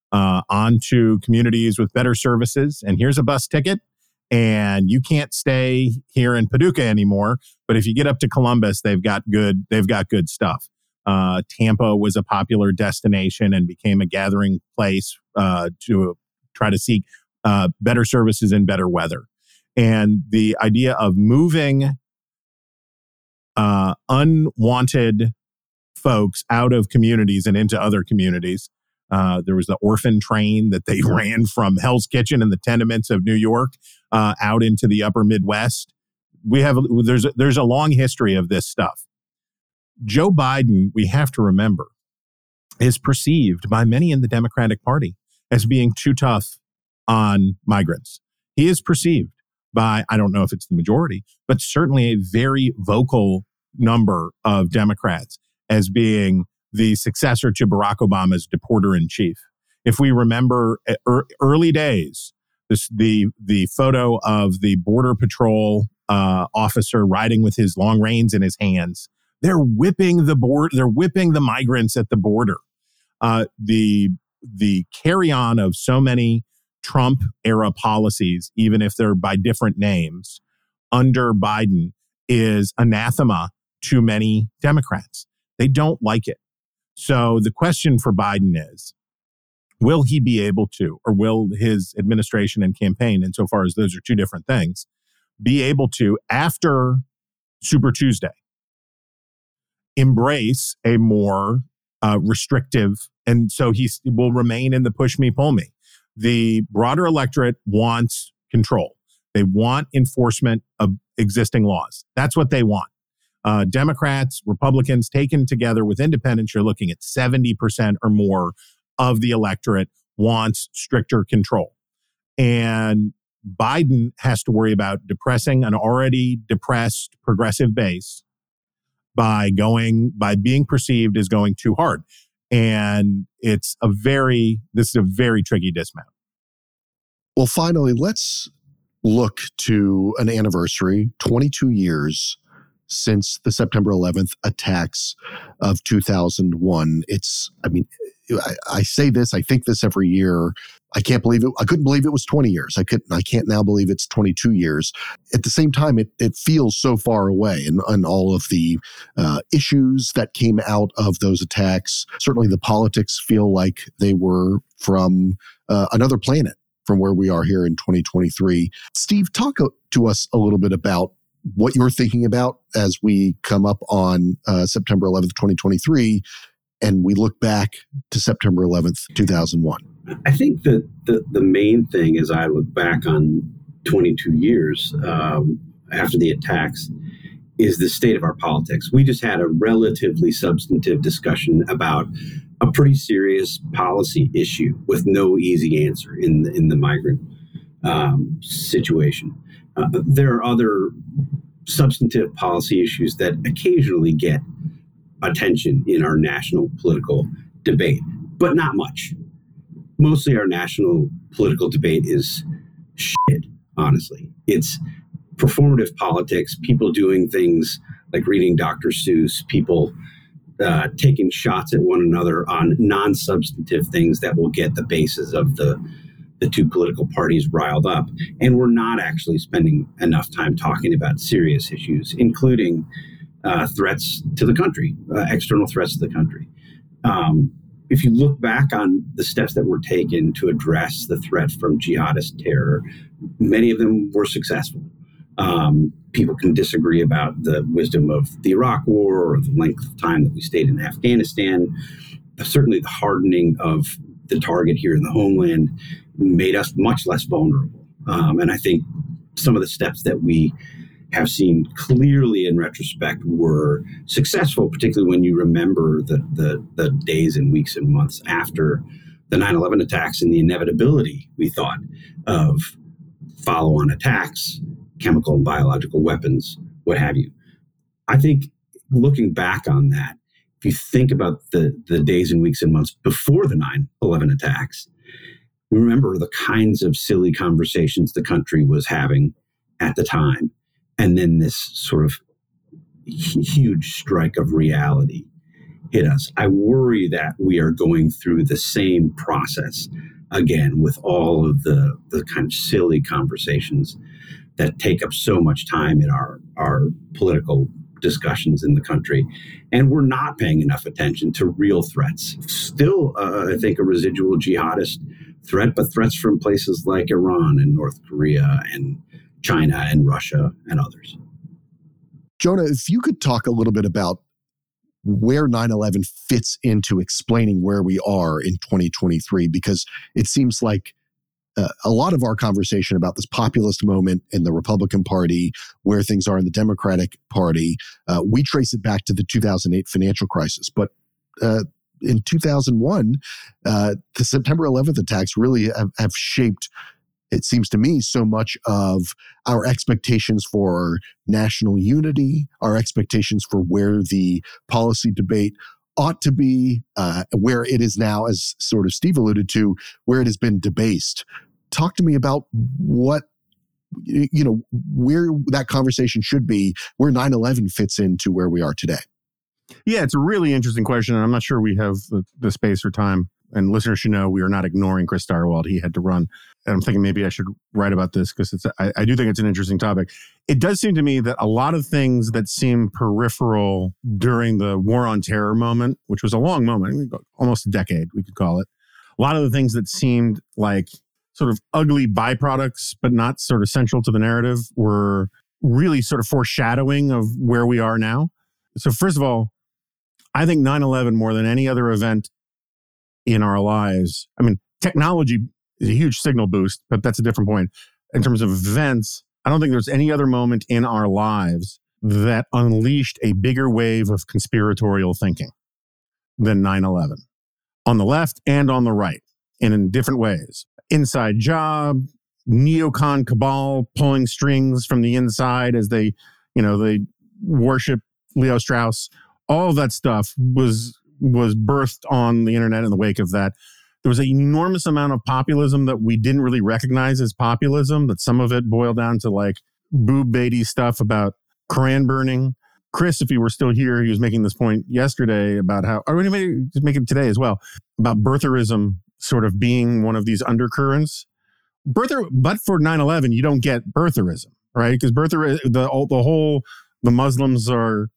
Speaker 3: uh, onto communities with better services. And here's a bus ticket. And you can't stay here in Paducah anymore. But if you get up to Columbus, they've got good, they've got good stuff. Uh, Tampa was a popular destination and became a gathering place uh, to try to seek uh, better services and better weather. And the idea of moving uh, unwanted folks out of communities and into other communities. Uh, there was the orphan train that they ran from Hell's Kitchen in the tenements of New York uh, out into the upper Midwest. We have there's a, there's a long history of this stuff. Joe Biden, we have to remember, is perceived by many in the Democratic Party as being too tough on migrants. He is perceived by, I don't know if it's the majority, but certainly a very vocal number of Democrats as being the successor to Barack Obama's deporter-in-chief. If we remember er, early days, this, the the photo of the Border Patrol uh, officer riding with his long reins in his hands, they're whipping the board, they're whipping the migrants at the border. Uh, the the carry-on of so many Trump-era policies, even if they're by different names, under Biden is anathema to many Democrats. They don't like it. So the question for Biden is, will he be able to, or will his administration and campaign, insofar as those are two different things, be able to, after Super Tuesday, embrace a more uh, restrictive, and so he will remain in the push me, pull me. The broader electorate wants control. They want enforcement of existing laws. That's what they want. Uh, Democrats, Republicans, taken together with independents, you're looking at seventy percent or more of the electorate wants stricter control. And Biden has to worry about depressing an already depressed progressive base by going, by being perceived as going too hard. And it's a very, this is a very tricky dismount.
Speaker 1: Well, finally, let's look to an anniversary, twenty-two years since the September eleventh attacks of two thousand one. It's, I mean, I, I say this, I think this every year. I can't believe it. I couldn't believe it was twenty years. I couldn't, I can't now believe it's twenty-two years. At the same time, it it feels so far away, and, and all of the uh, issues that came out of those attacks. Certainly the politics feel like they were from uh, another planet from where we are here in twenty twenty-three. Steve, talk to us a little bit about what you're thinking about as we come up on uh, September eleventh, twenty twenty-three, and we look back to September eleventh, two thousand one.
Speaker 4: I think that the, the main thing as I look back on twenty-two years um, after the attacks is the state of our politics. We just had a relatively substantive discussion about a pretty serious policy issue with no easy answer in the, in the migrant um, situation. Uh, there are other substantive policy issues that occasionally get attention in our national political debate, but not much. Mostly our national political debate is shit, honestly. It's performative politics, people doing things like reading Doctor Seuss, people uh, taking shots at one another on non-substantive things that will get the bases of the, the two political parties riled up. And we're not actually spending enough time talking about serious issues, including uh, threats to the country, uh, external threats to the country. Um, If you look back on the steps that were taken to address the threat from jihadist terror, many of them were successful. Um, people can disagree about the wisdom of the Iraq War or the length of time that we stayed in Afghanistan. Certainly the hardening of the target here in the homeland made us much less vulnerable. Um, and I think some of the steps that we have seen clearly in retrospect were successful, particularly when you remember the, the, the days and weeks and months after the nine eleven attacks and the inevitability, we thought, of follow-on attacks, chemical and biological weapons, what have you. I think looking back on that, if you think about the, the days and weeks and months before the nine eleven attacks, remember the kinds of silly conversations the country was having at the time. And then this sort of huge strike of reality. hit us. I worry that we are going through the same process again with all of the, the kind of silly conversations that take up so much time in our, our political discussions in the country. And we're not paying enough attention to real threats. Still, uh, I think, a residual jihadist threat, but threats from places like Iran and North Korea and China and Russia and others.
Speaker 1: Jonah, if you could talk a little bit about where nine eleven fits into explaining where we are in twenty twenty-three, because it seems like uh, a lot of our conversation about this populist moment in the Republican Party, where things are in the Democratic Party, uh, we trace it back to the two thousand eight financial crisis. But uh, in two thousand one, uh, the September eleventh attacks really have, have shaped, it seems to me, so much of our expectations for national unity, our expectations for where the policy debate ought to be, uh, where it is now, as sort of Steve alluded to, where it has been debased. Talk to me about what, you know, where that conversation should be, where nine eleven fits into where we are today.
Speaker 6: Yeah, it's a really interesting question, and I'm not sure we have the, the space or time. And listeners should know we are not ignoring Chris Stirewalt. He had to run. And I'm thinking maybe I should write about this because it's I, I do think it's an interesting topic. It does seem to me that a lot of things that seem peripheral during the War on Terror moment, which was a long moment, almost a decade, we could call it. A lot of the things that seemed like sort of ugly byproducts, but not sort of central to the narrative, were really sort of foreshadowing of where we are now. So first of all, I think nine eleven, more than any other event in our lives, I mean, technology is a huge signal boost, but that's a different point. In terms of events, I don't think there's any other moment in our lives that unleashed a bigger wave of conspiratorial thinking than nine eleven, on the left and on the right, and in different ways. Inside job, neocon cabal pulling strings from the inside as they, you know, they worship Leo Strauss. All of that stuff was was birthed on the internet in the wake of that. There was an enormous amount of populism that we didn't really recognize as populism, that some of it boiled down to like boob baity stuff about Koran burning. Chris, if he were still here, he was making this point yesterday about how, or anybody just make it today as well, about birtherism sort of being one of these undercurrents. Birther, but for nine eleven, you don't get birtherism, right? Because birther, the, the whole, the Muslims are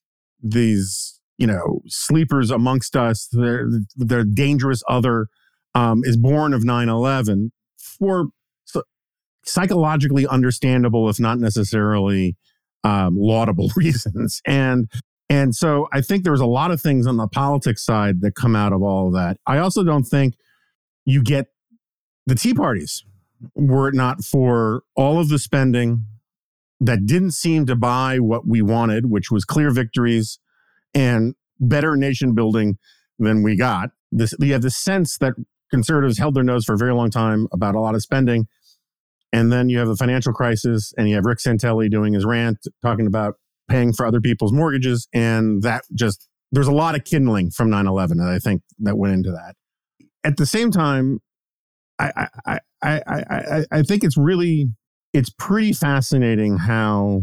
Speaker 6: these, you know, sleepers amongst us, they're, they're dangerous other, um, is born of nine eleven for psychologically understandable, if not necessarily um, laudable reasons. And and so I think there's a lot of things on the politics side that come out of all of that. I also don't think you get the Tea Parties, were it not for all of the spending that didn't seem to buy what we wanted, which was clear victories and better nation building than we got. This, you have the sense that conservatives held their nose for a very long time about a lot of spending. And then you have the financial crisis and you have Rick Santelli doing his rant, talking about paying for other people's mortgages. And that just, there's a lot of kindling from nine eleven that I think that went into that. At the same time, I, I, I, I, I think it's really, it's pretty fascinating how,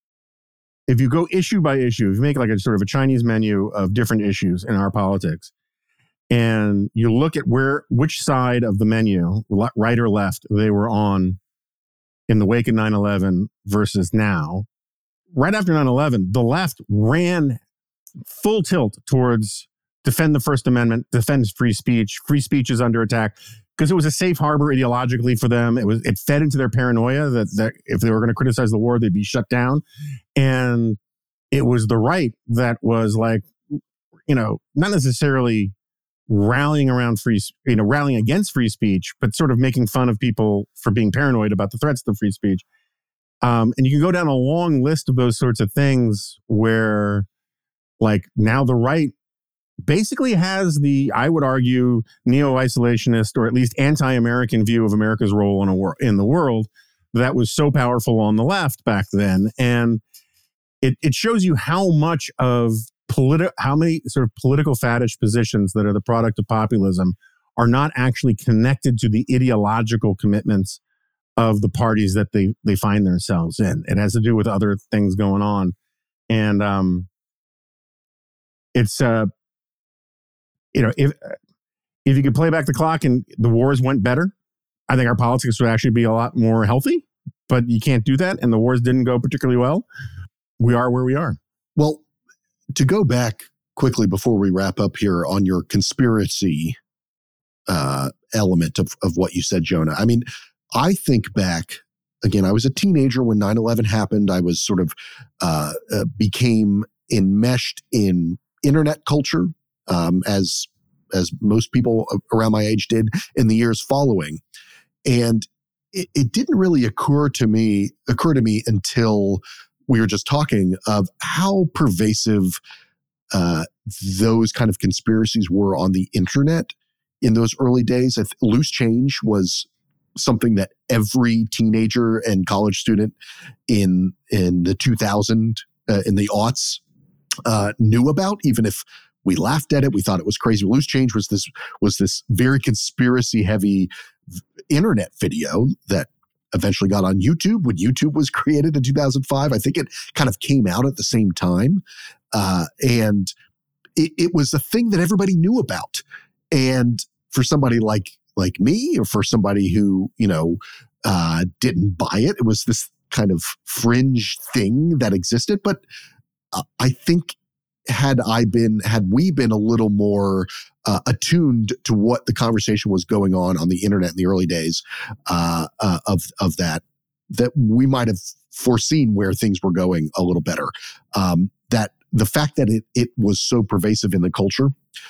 Speaker 6: if you go issue by issue, if you make like a sort of a Chinese menu of different issues in our politics, and you look at where, which side of the menu, right or left, they were on in the wake of nine eleven versus now, right after nine eleven, the left ran full tilt towards defend the First Amendment, defend free speech. Free speech is under attack. Because it was a safe harbor ideologically for them. It was it fed into their paranoia that, that if they were going to criticize the war, they'd be shut down. And it was the right that was like, you know, not necessarily rallying around free, you know, rallying against free speech, but sort of making fun of people for being paranoid about the threats to free speech. Um, and you can go down a long list of those sorts of things where, like, now the right basically has the, I would argue, neo-isolationist or at least anti-American view of America's role in a wor- in the world that was so powerful on the left back then. And it, it shows you how much of politi- how many sort of political faddish positions that are the product of populism are not actually connected to the ideological commitments of the parties that they, they find themselves in. It has to do with other things going on. And um, it's uh, you know, if if you could play back the clock and the wars went better, I think our politics would actually be a lot more healthy. But you can't do that, and the wars didn't go particularly well. We are where we are.
Speaker 1: Well, to go back quickly before we wrap up here on your conspiracy uh, element of, of what you said, Jonah. I mean, I think back, again, I was a teenager when nine eleven happened. I was sort of uh, uh, became enmeshed in internet culture, um, as as most people around my age did in the years following. And it, it didn't really occur to me, occur to me until we were just talking of how pervasive uh, those kind of conspiracies were on the internet in those early days. If loose change was something that every teenager and college student in in the two thousand, uh, in the aughts, uh, knew about, even if we laughed at it, we thought it was crazy. Loose change was this was this very conspiracy heavy internet video that eventually got on YouTube when YouTube was created in two thousand five. I think it kind of came out at the same time. Uh, and it, it was a thing that everybody knew about. And for somebody like like me, or for somebody who, you know, uh, didn't buy it, it was this kind of fringe thing that existed. But uh, I think had I been, had we been a little more uh, attuned to what the conversation was going on on the internet in the early days uh, uh, of of that, that we might have foreseen where things were going a little better. Um, that the fact that it it was so pervasive in the culture,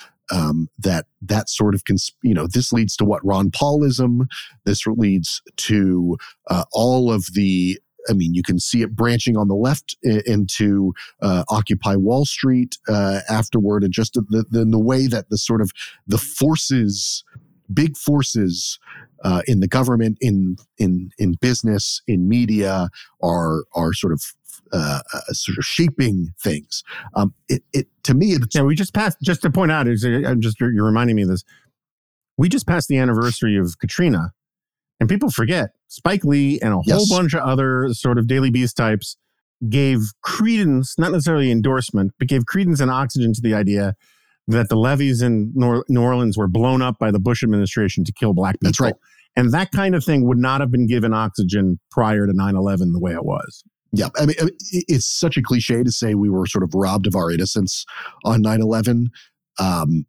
Speaker 1: um, that that sort of, cons- you know, this leads to what, Ron Paulism. This leads to uh, all of the, I mean, you can see it branching on the left into uh, Occupy Wall Street uh, afterward, and just the, the the way that the sort of the forces, big forces uh, in the government, in in in business, in media, are are sort of uh, uh, sort of shaping things. Um, it it to me, it's,
Speaker 6: yeah. We just passed. Just to point out, is I'm just you're reminding me of this. We just passed the anniversary of Katrina. And people forget, Spike Lee and a whole
Speaker 1: yes.
Speaker 6: bunch of other sort of Daily Beast types gave credence, not necessarily endorsement, but gave credence and oxygen to the idea that the levees in Nor- New Orleans were blown up by the Bush administration to kill black people.
Speaker 1: That's right.
Speaker 6: And that kind of thing would not have been given oxygen prior to nine eleven the way it was.
Speaker 1: Yeah. I mean, it's such a cliche to say we were sort of robbed of our innocence on nine eleven. Um,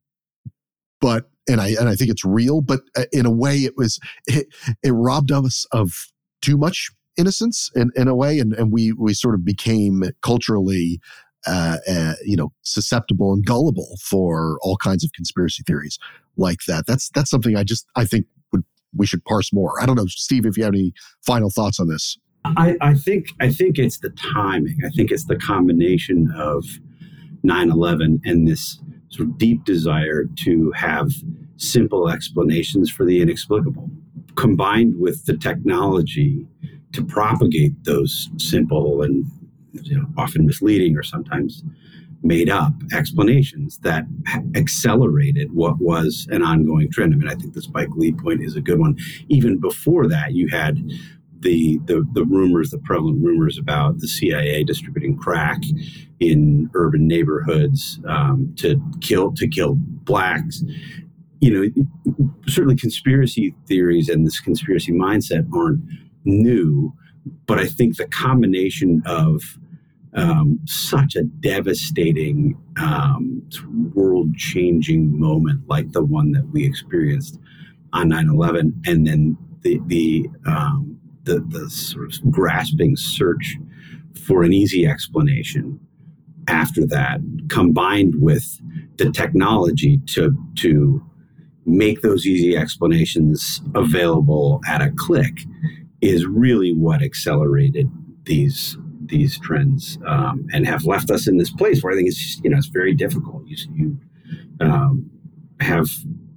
Speaker 1: but And I and I think it's real, but in a way, it was it, it robbed us of too much innocence in, in a way, and, and we we sort of became culturally, uh, uh, you know, susceptible and gullible for all kinds of conspiracy theories like that. That's that's something I just I think would we should parse more. I don't know, Steve, if you have any final thoughts on this.
Speaker 4: I, I think I think it's the timing. I think it's the combination of nine eleven and this sort of deep desire to have simple explanations for the inexplicable, combined with the technology to propagate those simple and, you know, often misleading or sometimes made up explanations that accelerated what was an ongoing trend. I mean, I think the Spike Lee point is a good one. Even before that, you had the the, the rumors, the prevalent rumors about the C I A distributing crack in urban neighborhoods um, to kill to kill blacks. You know, certainly conspiracy theories and this conspiracy mindset aren't new, but I think the combination of um, such a devastating, um, world-changing moment like the one that we experienced on nine eleven, and then the the um, the, the sort of grasping search for an easy explanation after that, combined with the technology to to make those easy explanations available at a click, is really what accelerated these these trends um, and have left us in this place where I think it's just, you know, it's very difficult. You, you um, have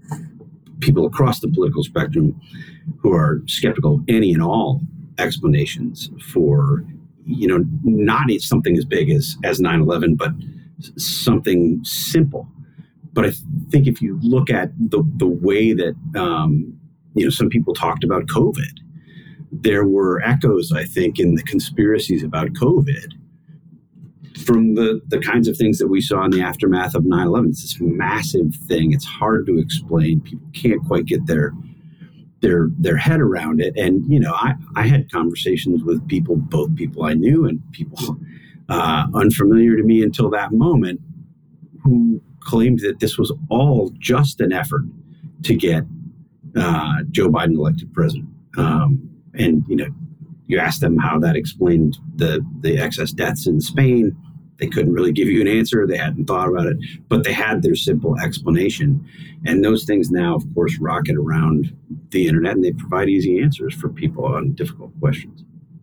Speaker 4: people across the political spectrum who are skeptical of any and all explanations for, you know, not something as big as as nine eleven, but something simple. But I think if you look at the the way that, um, you know, some people talked about COVID, there were echoes, I think, in the conspiracies about COVID from the, the kinds of things that we saw in the aftermath of nine eleven. It's this massive thing. It's hard to explain. People can't quite get their their their head around it. And, you know, I, I had conversations with people, both people I knew and people uh, unfamiliar to me until that moment, who claimed that this was all just an effort to get uh, Joe Biden elected president. Um, and, you know, you asked them how that explained the, the excess deaths in Spain. They couldn't really give you an answer. They hadn't thought about it, but they had their simple explanation. And those things now, of course, rocket around the internet, and they provide easy answers for people on difficult questions.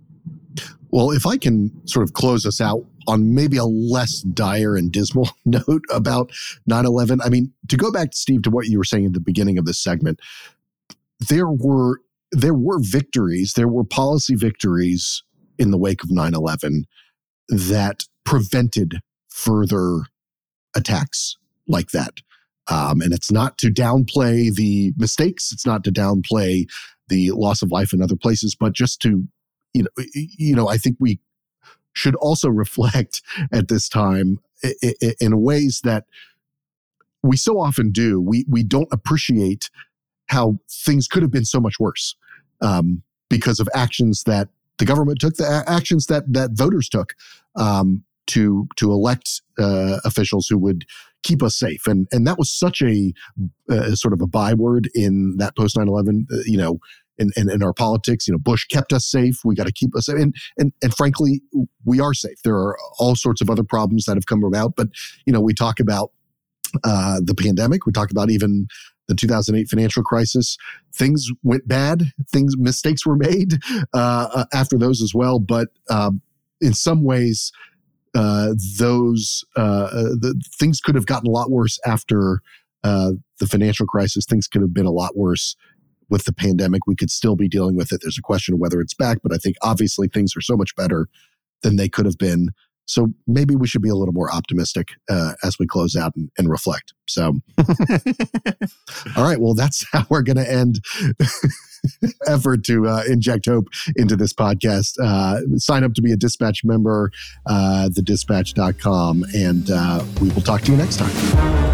Speaker 1: Well, if I can sort of close us out on maybe a less dire and dismal note about nine eleven, I mean, to go back, Steve, to what you were saying at the beginning of this segment, there were there were victories, there were policy victories in the wake of nine eleven that prevented further attacks like that. Um, and it's not to downplay the mistakes, it's not to downplay the loss of life in other places, but just to, you know, you know, I think we should also reflect at this time in ways that we so often do. We we don't appreciate how things could have been so much worse um, because of actions that the government took, the actions that that voters took um, to to elect uh, officials who would keep us safe. And and that was such a uh, sort of a byword in that post nine eleven, uh, you know, in, in, in our politics. You know, Bush kept us safe. We got to keep us safe. And, and, and frankly, we are safe. There are all sorts of other problems that have come about. But, you know, we talk about uh, the pandemic. We talk about even the two thousand eight financial crisis. Things went bad. Things, mistakes were made uh, after those as well. But um, in some ways, uh, those uh, the things could have gotten a lot worse after uh, the financial crisis. Things could have been a lot worse with the pandemic. We could still be dealing with it. There's a question of whether it's back, but I think obviously things are so much better than they could have been. So maybe we should be a little more optimistic uh, as we close out and, and reflect. So, all right. Well, that's how we're going to end effort to uh, inject hope into this podcast. Uh, sign up to be a Dispatch member, uh, the dispatch dot com, and uh, we will talk to you next time.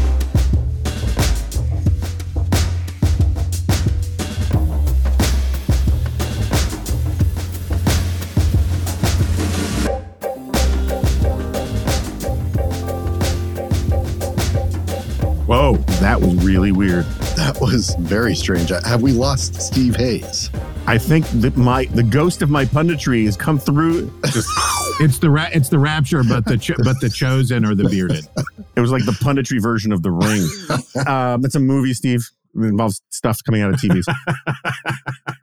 Speaker 6: Whoa, that was really weird.
Speaker 1: That was very strange. Have we lost Steve Hayes?
Speaker 6: I think that my the ghost of my punditry has come through. Just,
Speaker 3: it's the ra- it's the rapture, but the cho- but the chosen or the bearded.
Speaker 6: It was like the punditry version of The Ring. um, it's a movie, Steve. It involves stuff coming out of T Vs.